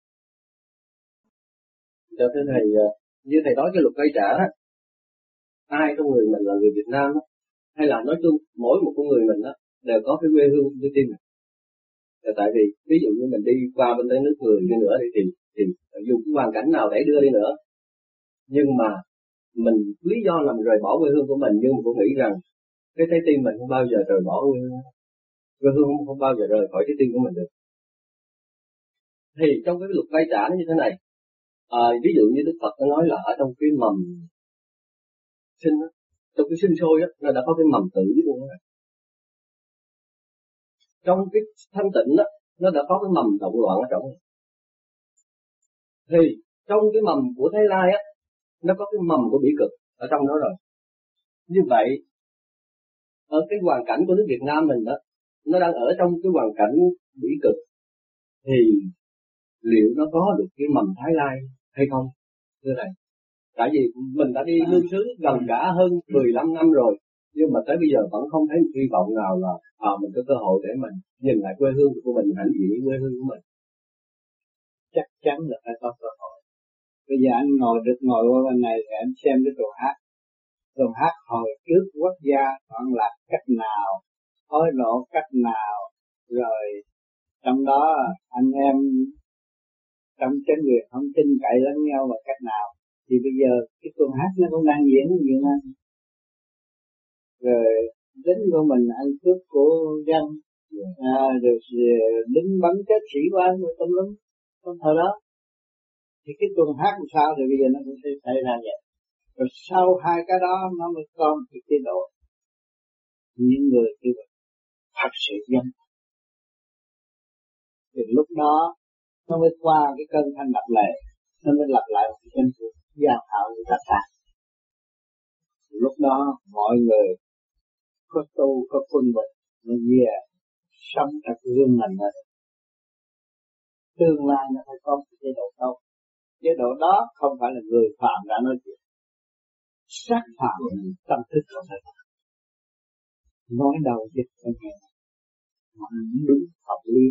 Thưa thầy, như thầy nói cái luật cây trả, ai trong người mình là người Việt Nam đó, hay là nói chung mỗi một con người mình đó đều có cái quê hương với tim mình. Là tại vì ví dụ như mình đi qua bên tới nước người đi nữa thì dù cái hoàn cảnh nào để đưa đi nữa, nhưng mà mình lý do làm rời bỏ quê hương của mình, nhưng mà cũng nghĩ rằng cái trái tim mình không bao giờ rời bỏ quê hương không bao giờ rời khỏi trái tim của mình được. Thì trong cái luật vay trả nó như thế này, ví dụ như Đức Phật nó nói là ở trong cái mầm sinh đó, trong cái sinh sôi đó, nó đã có cái mầm tử luôn đó. Trong cái thanh tịnh đó, nó đã có cái mầm động loạn ở trong. Thì trong cái mầm của Thái Lai á, nó có cái mầm của bỉ cực ở trong đó rồi. Như vậy, ở cái hoàn cảnh của nước Việt Nam mình đó, nó đang ở trong cái hoàn cảnh bỉ cực, thì liệu nó có được cái mầm Thái Lai hay không? Thưa thầy, tại vì mình đã đi lưu xứ gần cả hơn 15 năm rồi, nhưng mà tới bây giờ vẫn không thấy một hy vọng nào là mình có cơ hội để mình nhìn lại quê hương của mình, hãnh diện quê hương của mình. Chắc chắn là phải có cơ hội. Bây giờ anh ngồi qua bên này thì anh xem cái tuần hát hồi trước quốc gia soạn lạc cách nào, hối lộ cách nào, rồi trong đó anh em trong chánh quyền không tin cậy lẫn nhau bằng cách nào. Thì bây giờ cái tuần hát nó cũng đang diễn như vậy. Rồi lính của mình ăn cướp của dân, rồi lính bắn chết sĩ quan của tâm lắm trong thời đó. Thì cái tuần hát làm sao thì bây giờ nó cũng sẽ xảy ra vậy. Rồi sau hai cái đó nó mới có cái chế độ những người như vậy thật sự dân. Thì lúc đó nó mới qua cái cơn thanh lập lệ, nó mới lập lại một cái chân cuộc giao hảo của tất cả. Lúc đó mọi người có tu, có quân bình, nó về sống thật gương lành rồi. Tương lai nó phải có một chế độ tốt. Chế độ đó không phải là người phạm đã nói chuyện. Sát phạm tâm thức không phải nói đầu dịch trong ngày mà đúng hợp lý.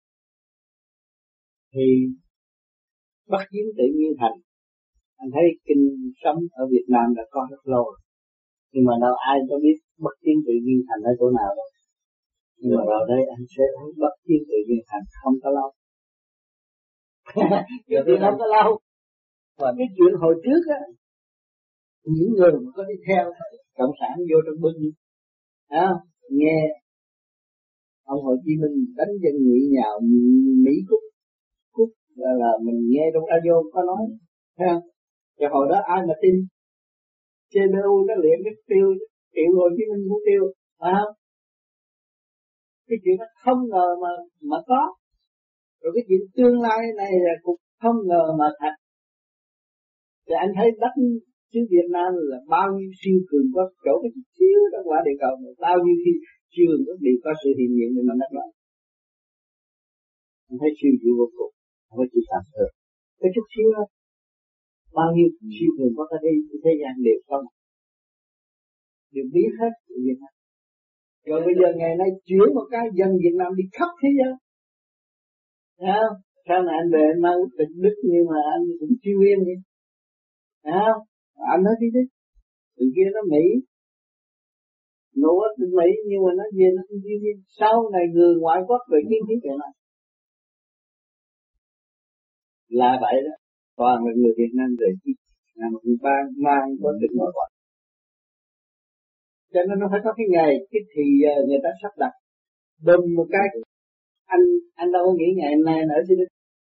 Thì bất chiến tự nhiên thành. Anh thấy kinh sống ở Việt Nam đã có rất lâu rồi, nhưng mà đâu ai có biết bất chiến tự nhiên thành ở chỗ nào đâu. Nhưng mà vào đây anh sẽ thấy bất chiến tự nhiên thành không có lâu. Cái chuyện không có lâu. Và cái chuyện hồi trước á, những người mà có đi theo cộng sản vô trong binh, nghe ông Hồ Chí Minh đánh dân ngụy nhào Mỹ Cúc là mình nghe trong radio có nói, thấy không? Và hồi đó ai mà tin CBU nó luyện cái triệu Hồ Chí Minh cũng tiêu, phải không? Cái chuyện nó không ngờ mà có. Rồi cái chuyện tương lai này là cũng không ngờ mà thật. Thì anh thấy đất xứ Việt Nam là bao nhiêu siêu cường có chỗ cái xíu đó quả địa cầu này, bao nhiêu siêu cường có đều có sự hiện diện để mà đắc lại. Anh thấy siêu diệu vô cùng, không có chịu tạm thời. Cái chút xíu đó, bao nhiêu siêu cường có cái thế gian đều không, đều biết hết của Việt Nam. Rồi bây giờ ngày nay chuyển một cái dân Việt Nam đi khắp thế giới. Sao mà anh về anh mang tịch đức nhưng mà anh cũng siêu yên vậy? Anh nói gì thế? Từ kia nó Mỹ, nô ích từ Mỹ nhưng mà nó về nó không siêu yên. Sau này người ngoại quốc về kiến thiết vậy này. Là vậy đó, toàn là người Việt Nam về chi, là một người mang có được ngoại quốc. Cho nên nó phải có cái ngày, cái thì người ta sắp đặt. Đùng một cái, anh đâu có nghĩ ngày nay nữa chứ.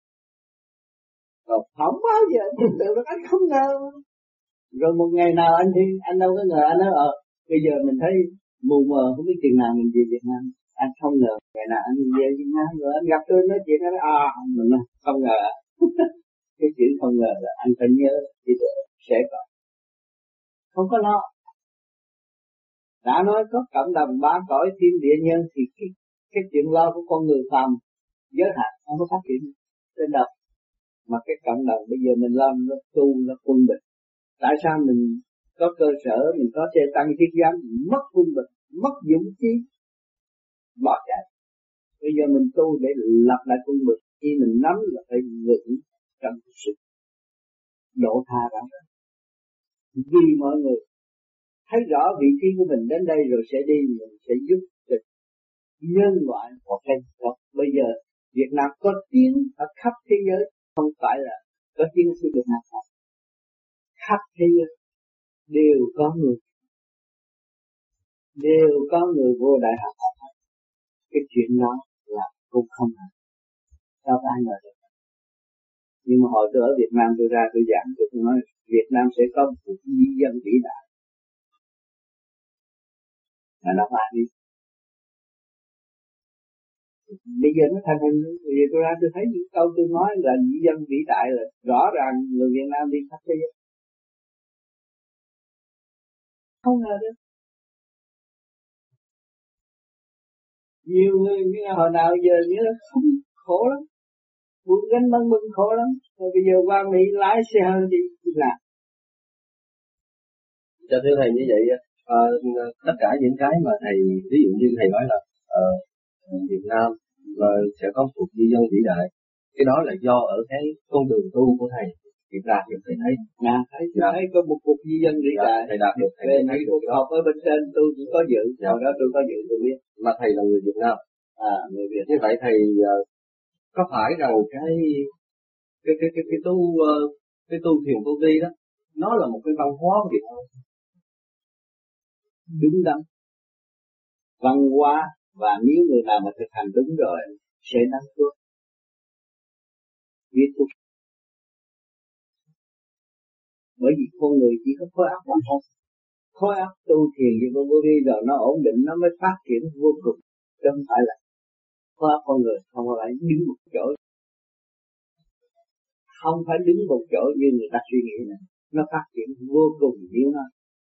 Còn không bao giờ anh tưởng được, anh không ngờ. Rồi một ngày nào anh đâu có ngờ, anh nói bây giờ mình thấy mù mờ không biết chừng nào mình về Việt Nam. Anh không ngờ ngày nào anh về Việt Nam rồi anh gặp tôi nói chuyện anh nói mình không ngờ. Cái chuyện không ngờ là anh phải nhớ thì sẽ có. Không có lo. Đã nói có cộng đồng ba cõi thiên địa nhân thì cái chuyện lo của con người phàm giới hạn không có phát triển đến đâu. Mà cái cộng đồng bây giờ mình làm nó tu nó quân bình. Tại sao mình có cơ sở, mình có xe tăng thiết giáp, mất quân bình, mất dũng khí, bỏ chạy. Bây giờ mình tu để lập lại quân bình, khi mình nắm là phải vững trong sự độ tha đó. Vì mọi người thấy rõ vị trí của mình đến đây rồi sẽ đi, mình sẽ giúp được nhân loại một cái tốt. Bây giờ Việt Nam có tiếng ở khắp thế giới, không phải là có tiếng của Việt Nam không. Khắp thế giới đều có người vô đại học học. Cái chuyện đó là cũng không hẳn. Sao ai ngờ được? Nhưng mà hồi tôi ở Việt Nam tôi ra tôi giảng, tôi nói Việt Nam sẽ có một cuộc di dân vĩ đại. Mà nó phải đi. Bây giờ nó thành hình, bây giờ tôi ra tôi thấy những câu tôi nói là di dân vĩ đại là rõ ràng người Việt Nam đi khắp thế giới. Không ngờ được. Nhiều người như hồi nào giờ như là không khổ lắm. Buộc gánh băng bưng khổ lắm. Rồi bây giờ qua Mỹ lái xe hơi đi làm. Cho thưa thầy như vậy, tất cả những cái mà thầy, ví dụ như thầy nói là Việt Nam sẽ có một cuộc di dân vĩ đại, cái đó là do ở cái con đường tu của thầy Việt Nam được thầy thấy. Thấy có một cuộc di dân vĩ đại. Thầy đạt được, thầy thấy được. Cuộc họp ở bên trên tôi cũng có dự, hồi đó tôi có dự tôi biết. Mà thầy là người Việt Nam. Người Việt. Như vậy thầy có phải rằng cái tu thiền tu vi đó, nó là một cái văn hóa của Việt Nam? Đúng đắn. Văn hóa, và nếu người nào mà thực hành đúng rồi sẽ đắc phước. Biết phước. Bởi vì con người chỉ có khối óc mà thôi. Khối óc tu thiền như vô vi rồi nó ổn định nó mới phát triển vô cùng. Chứ không phải là khối óc con người không phải đứng một chỗ. Không phải đứng một chỗ như người ta suy nghĩ này. Nó phát triển vô cùng nhiều nó.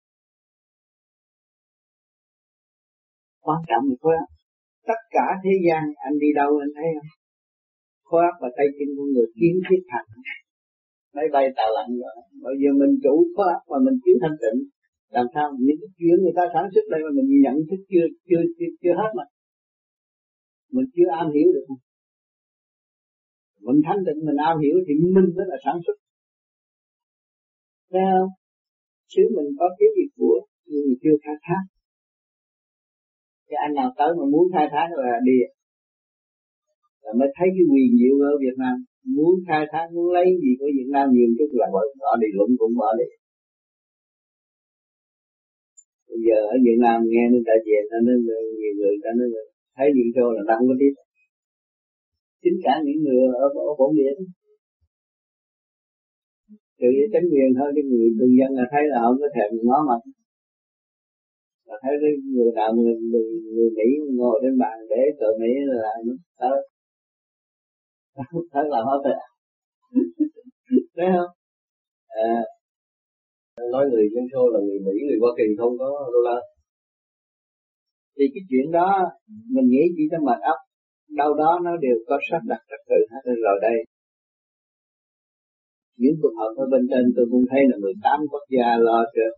Quan trọng là khối óc. Tất cả thế gian anh đi đâu anh thấy không? Khối óc và tay chân của người kiến thiết thành. Máy bay tàu lặn rồi. Bây giờ mình chủ khối óc mà mình thiếu thanh tịnh. Làm sao? Những cái chuyện người ta sản xuất đây mà mình nhận thức chưa hết mà. Mình chưa am hiểu được. Mình thanh tịnh mình am hiểu thì mình mới là sản xuất. Thấy không? Chứ mình có cái gì của nhưng mình chưa khai thác. Cái anh nào tới mà muốn khai thác là đi. Là mới thấy cái quyền diệu ở Việt Nam. Muốn khai thác, muốn lấy gì của Việt Nam nhiều chút là bỏ đi luận cũng bỏ đi. Bây giờ ở Việt Nam nghe nó đã về cho nên nhiều người ta nói thấy điện show là ta không có tiếp. Chính cả những người ở bổn địa từ chính quyền thôi, cái người thường dân là thấy là không có thèm ngó mặt. Là thấy cái người nào người Mỹ ngồi trên bàn để cờ Mỹ là nó tới. Thấy là hết rồi. Thấy không? Nói người dân số là người Mỹ, người Hoa Kỳ không có đô la. Thì cái chuyện đó mình nghĩ chỉ cho mệt óc. Đâu đó nó đều có sắp đặt trật tự hết rồi đây. Những cuộc họp ở bên trên tôi cũng thấy là 18 quốc gia lo cho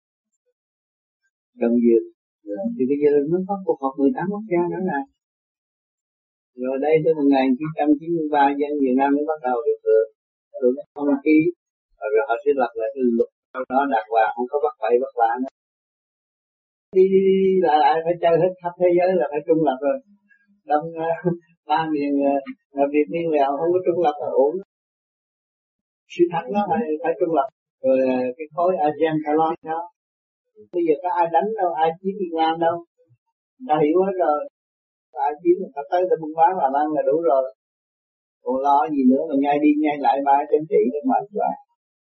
Đông Dương. Thì bây giờ nó có cuộc họp 18 quốc gia đó là. Rồi đây tới 1993 dân Việt Nam mới bắt đầu được rồi không ký. Rồi họ sẽ lập lại cái luật đó đàng hoàng, không có bắt bậy bắt bạ nữa. Đi lại phải chơi hết khắp thế giới là phải trung lập rồi. Đông ba miền Việt Nam Lào không có trung lập là ổn. Sự thật nó phải trung lập. Rồi cái khối ASEAN Calon đó. Bây giờ có ai đánh đâu, ai chiếm Việt Nam đâu. Ta hiểu hết rồi. Ai chiếm người ta tới ta buôn bán làm ăn là đủ rồi. Còn lo gì nữa mà nhai đi nhai lại ba trên trị được mà vậy.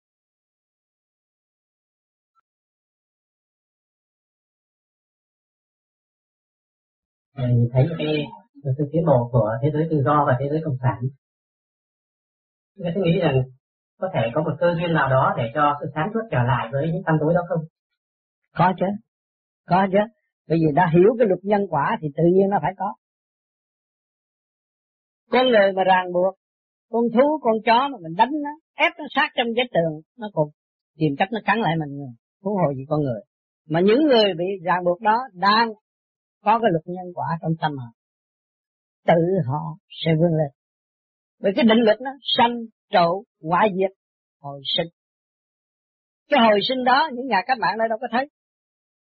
Thấy cái tiến bộ của thế giới tự do và thế giới cộng sản. Tôi nghĩ rằng có thể có một cơ duyên nào đó để cho sự sáng suốt trở lại với những tâm tối đó không? Có chứ. Bởi vì đã hiểu cái luật nhân quả thì tự nhiên nó phải có. Con người mà ràng buộc, con thú, con chó mà mình đánh nó, ép nó sát trong vách tường, nó còn tìm cách nó cắn lại mình, huống hồ gì con người. Mà những người bị ràng buộc đó đang có cái luật nhân quả trong tâm họ, tự họ sẽ vươn lên. Bởi cái định luật nó sanh, trổ, hoại diệt, hồi sinh. Cái hồi sinh đó những nhà cách mạng đây đâu có thấy.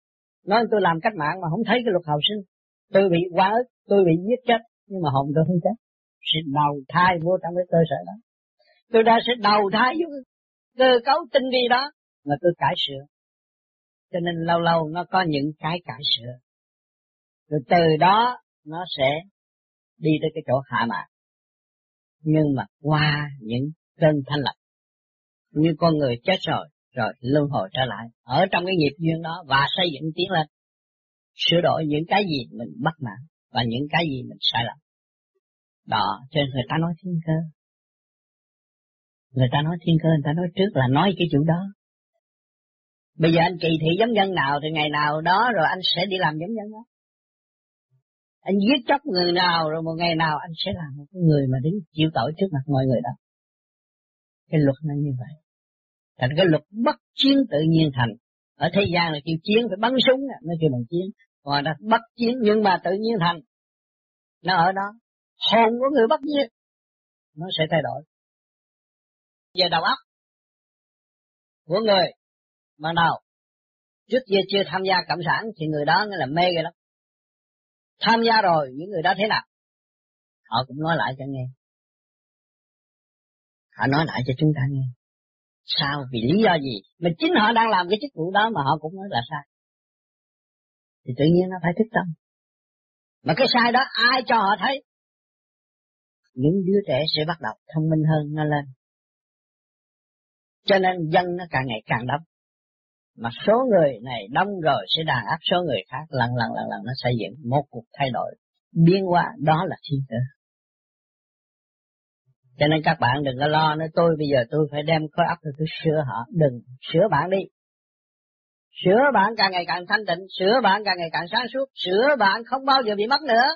Nói tôi làm cách mạng mà không thấy cái luật hậu sinh. Tôi bị oan ức, tôi bị giết chết, nhưng mà hồn tôi không chết. Sẽ đầu thai vô trong cái cơ sở đó. Tôi đã sẽ đầu thai vô cơ cấu tinh vi đó mà tôi cải sửa. Cho nên lâu lâu nó có những cái cải sửa. Rồi từ đó nó sẽ đi tới cái chỗ hạ mạn. Nhưng mà qua những cơn thanh lập, như con người chết rồi luân hồi trở lại ở trong cái nghiệp duyên đó và xây dựng tiến lên, sửa đổi những cái gì mình bất mãn và những cái gì mình sai lầm. Đó, cho nên người ta nói thiên cơ. Người ta nói thiên cơ, người ta nói trước là nói cái chỗ đó. Bây giờ anh kỳ thị giống dân nào thì ngày nào đó rồi anh sẽ đi làm giống dân đó. Anh giết chóc người nào rồi một ngày nào anh sẽ là một người mà đứng chịu tội trước mặt mọi người đó. Cái luật nó như vậy. Thành cái luật bất chiến tự nhiên thành. Ở thế gian là kêu chiến phải bắn súng, nó kêu bằng chiến. Còn là bất chiến nhưng mà tự nhiên thành. Nó ở đó. Hồn của người bất diệt nó sẽ thay đổi. Về đầu óc của người ban đầu trước kia chưa tham gia cộng sản thì người đó là mê rồi đó. Tham gia rồi những người đó thế nào? Họ cũng nói lại cho nghe. Họ nói lại cho chúng ta nghe. Sao? Vì lý do gì? Mà chính họ đang làm cái chức vụ đó mà họ cũng nói là sai. Thì tự nhiên nó phải thức tâm. Mà cái sai đó ai cho họ thấy? Những đứa trẻ sẽ bắt đầu thông minh hơn nó lên. Cho nên dân nó càng ngày càng đông. Mà số người này đông rồi sẽ đàn áp số người khác, lần nó xây dựng một cuộc thay đổi, biến hóa, đó là thiên cơ. Cho nên các bạn đừng có lo nữa, tôi bây giờ tôi phải đem khối óc tôi sửa họ, đừng, sửa bạn đi. Sửa bạn càng ngày càng thanh tịnh, sửa bạn càng ngày càng sáng suốt, sửa bạn không bao giờ bị mất nữa.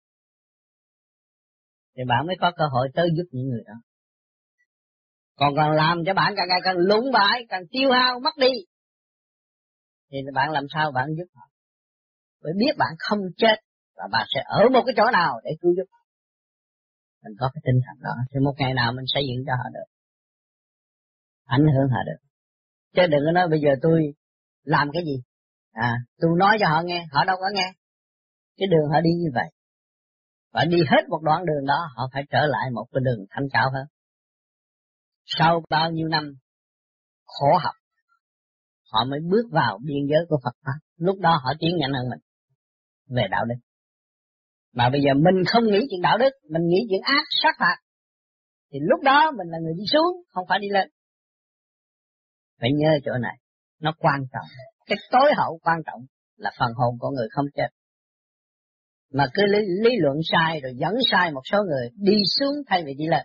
Thì bạn mới có cơ hội tới giúp những người đó. Còn làm cho bạn càng ngày càng lũng bại, càng tiêu hao, mất đi, thì bạn làm sao bạn giúp họ? Bởi biết bạn không chết và bạn sẽ ở một cái chỗ nào để cứu giúp họ. Mình có cái tinh thần đó thì một ngày nào mình xây dựng cho họ được, ảnh hưởng họ được. Chứ đừng có nói bây giờ tôi làm cái gì, tôi nói cho họ nghe, họ đâu có nghe. Cái đường họ đi như vậy, và đi hết một đoạn đường đó họ phải trở lại một cái đường thanh cao hơn. Sau bao nhiêu năm khổ học, họ mới bước vào biên giới của Phật pháp. Lúc đó họ tiến nhanh hơn mình về đạo đức. Mà bây giờ mình không nghĩ chuyện đạo đức, mình nghĩ chuyện ác, sát phạt, thì lúc đó mình là người đi xuống, không phải đi lên. Phải nhớ chỗ này, nó quan trọng. Cái tối hậu quan trọng là phần hồn của người không chết. Mà cứ lý luận sai rồi dẫn sai một số người đi xuống thay vì đi lên.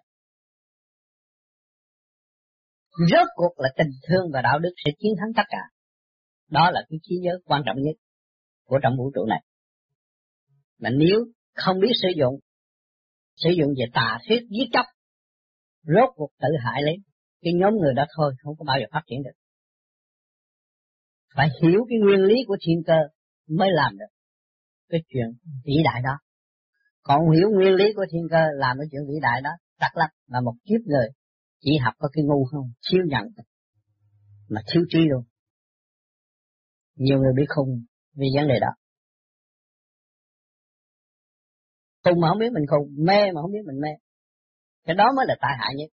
Rốt cuộc là tình thương và đạo đức sẽ chiến thắng tất cả. Đó là cái khí giới quan trọng nhất của trong vũ trụ này. Mà nếu không biết sử dụng về tà thuyết giết chóc, rốt cuộc tự hại lấy cái nhóm người đó thôi, không có bao giờ phát triển được. Phải hiểu cái nguyên lý của thiên cơ mới làm được cái chuyện vĩ đại đó. Còn hiểu nguyên lý của thiên cơ làm cái chuyện vĩ đại đó tắc lắc là một kiếp người chỉ học có cái ngu không, thiếu nhận mà thiếu trí luôn. Nhiều người bị khùng vì vấn đề đó. Khùng mà không biết mình khùng, mê mà không biết mình mê. Cái đó mới là tai hại nhất.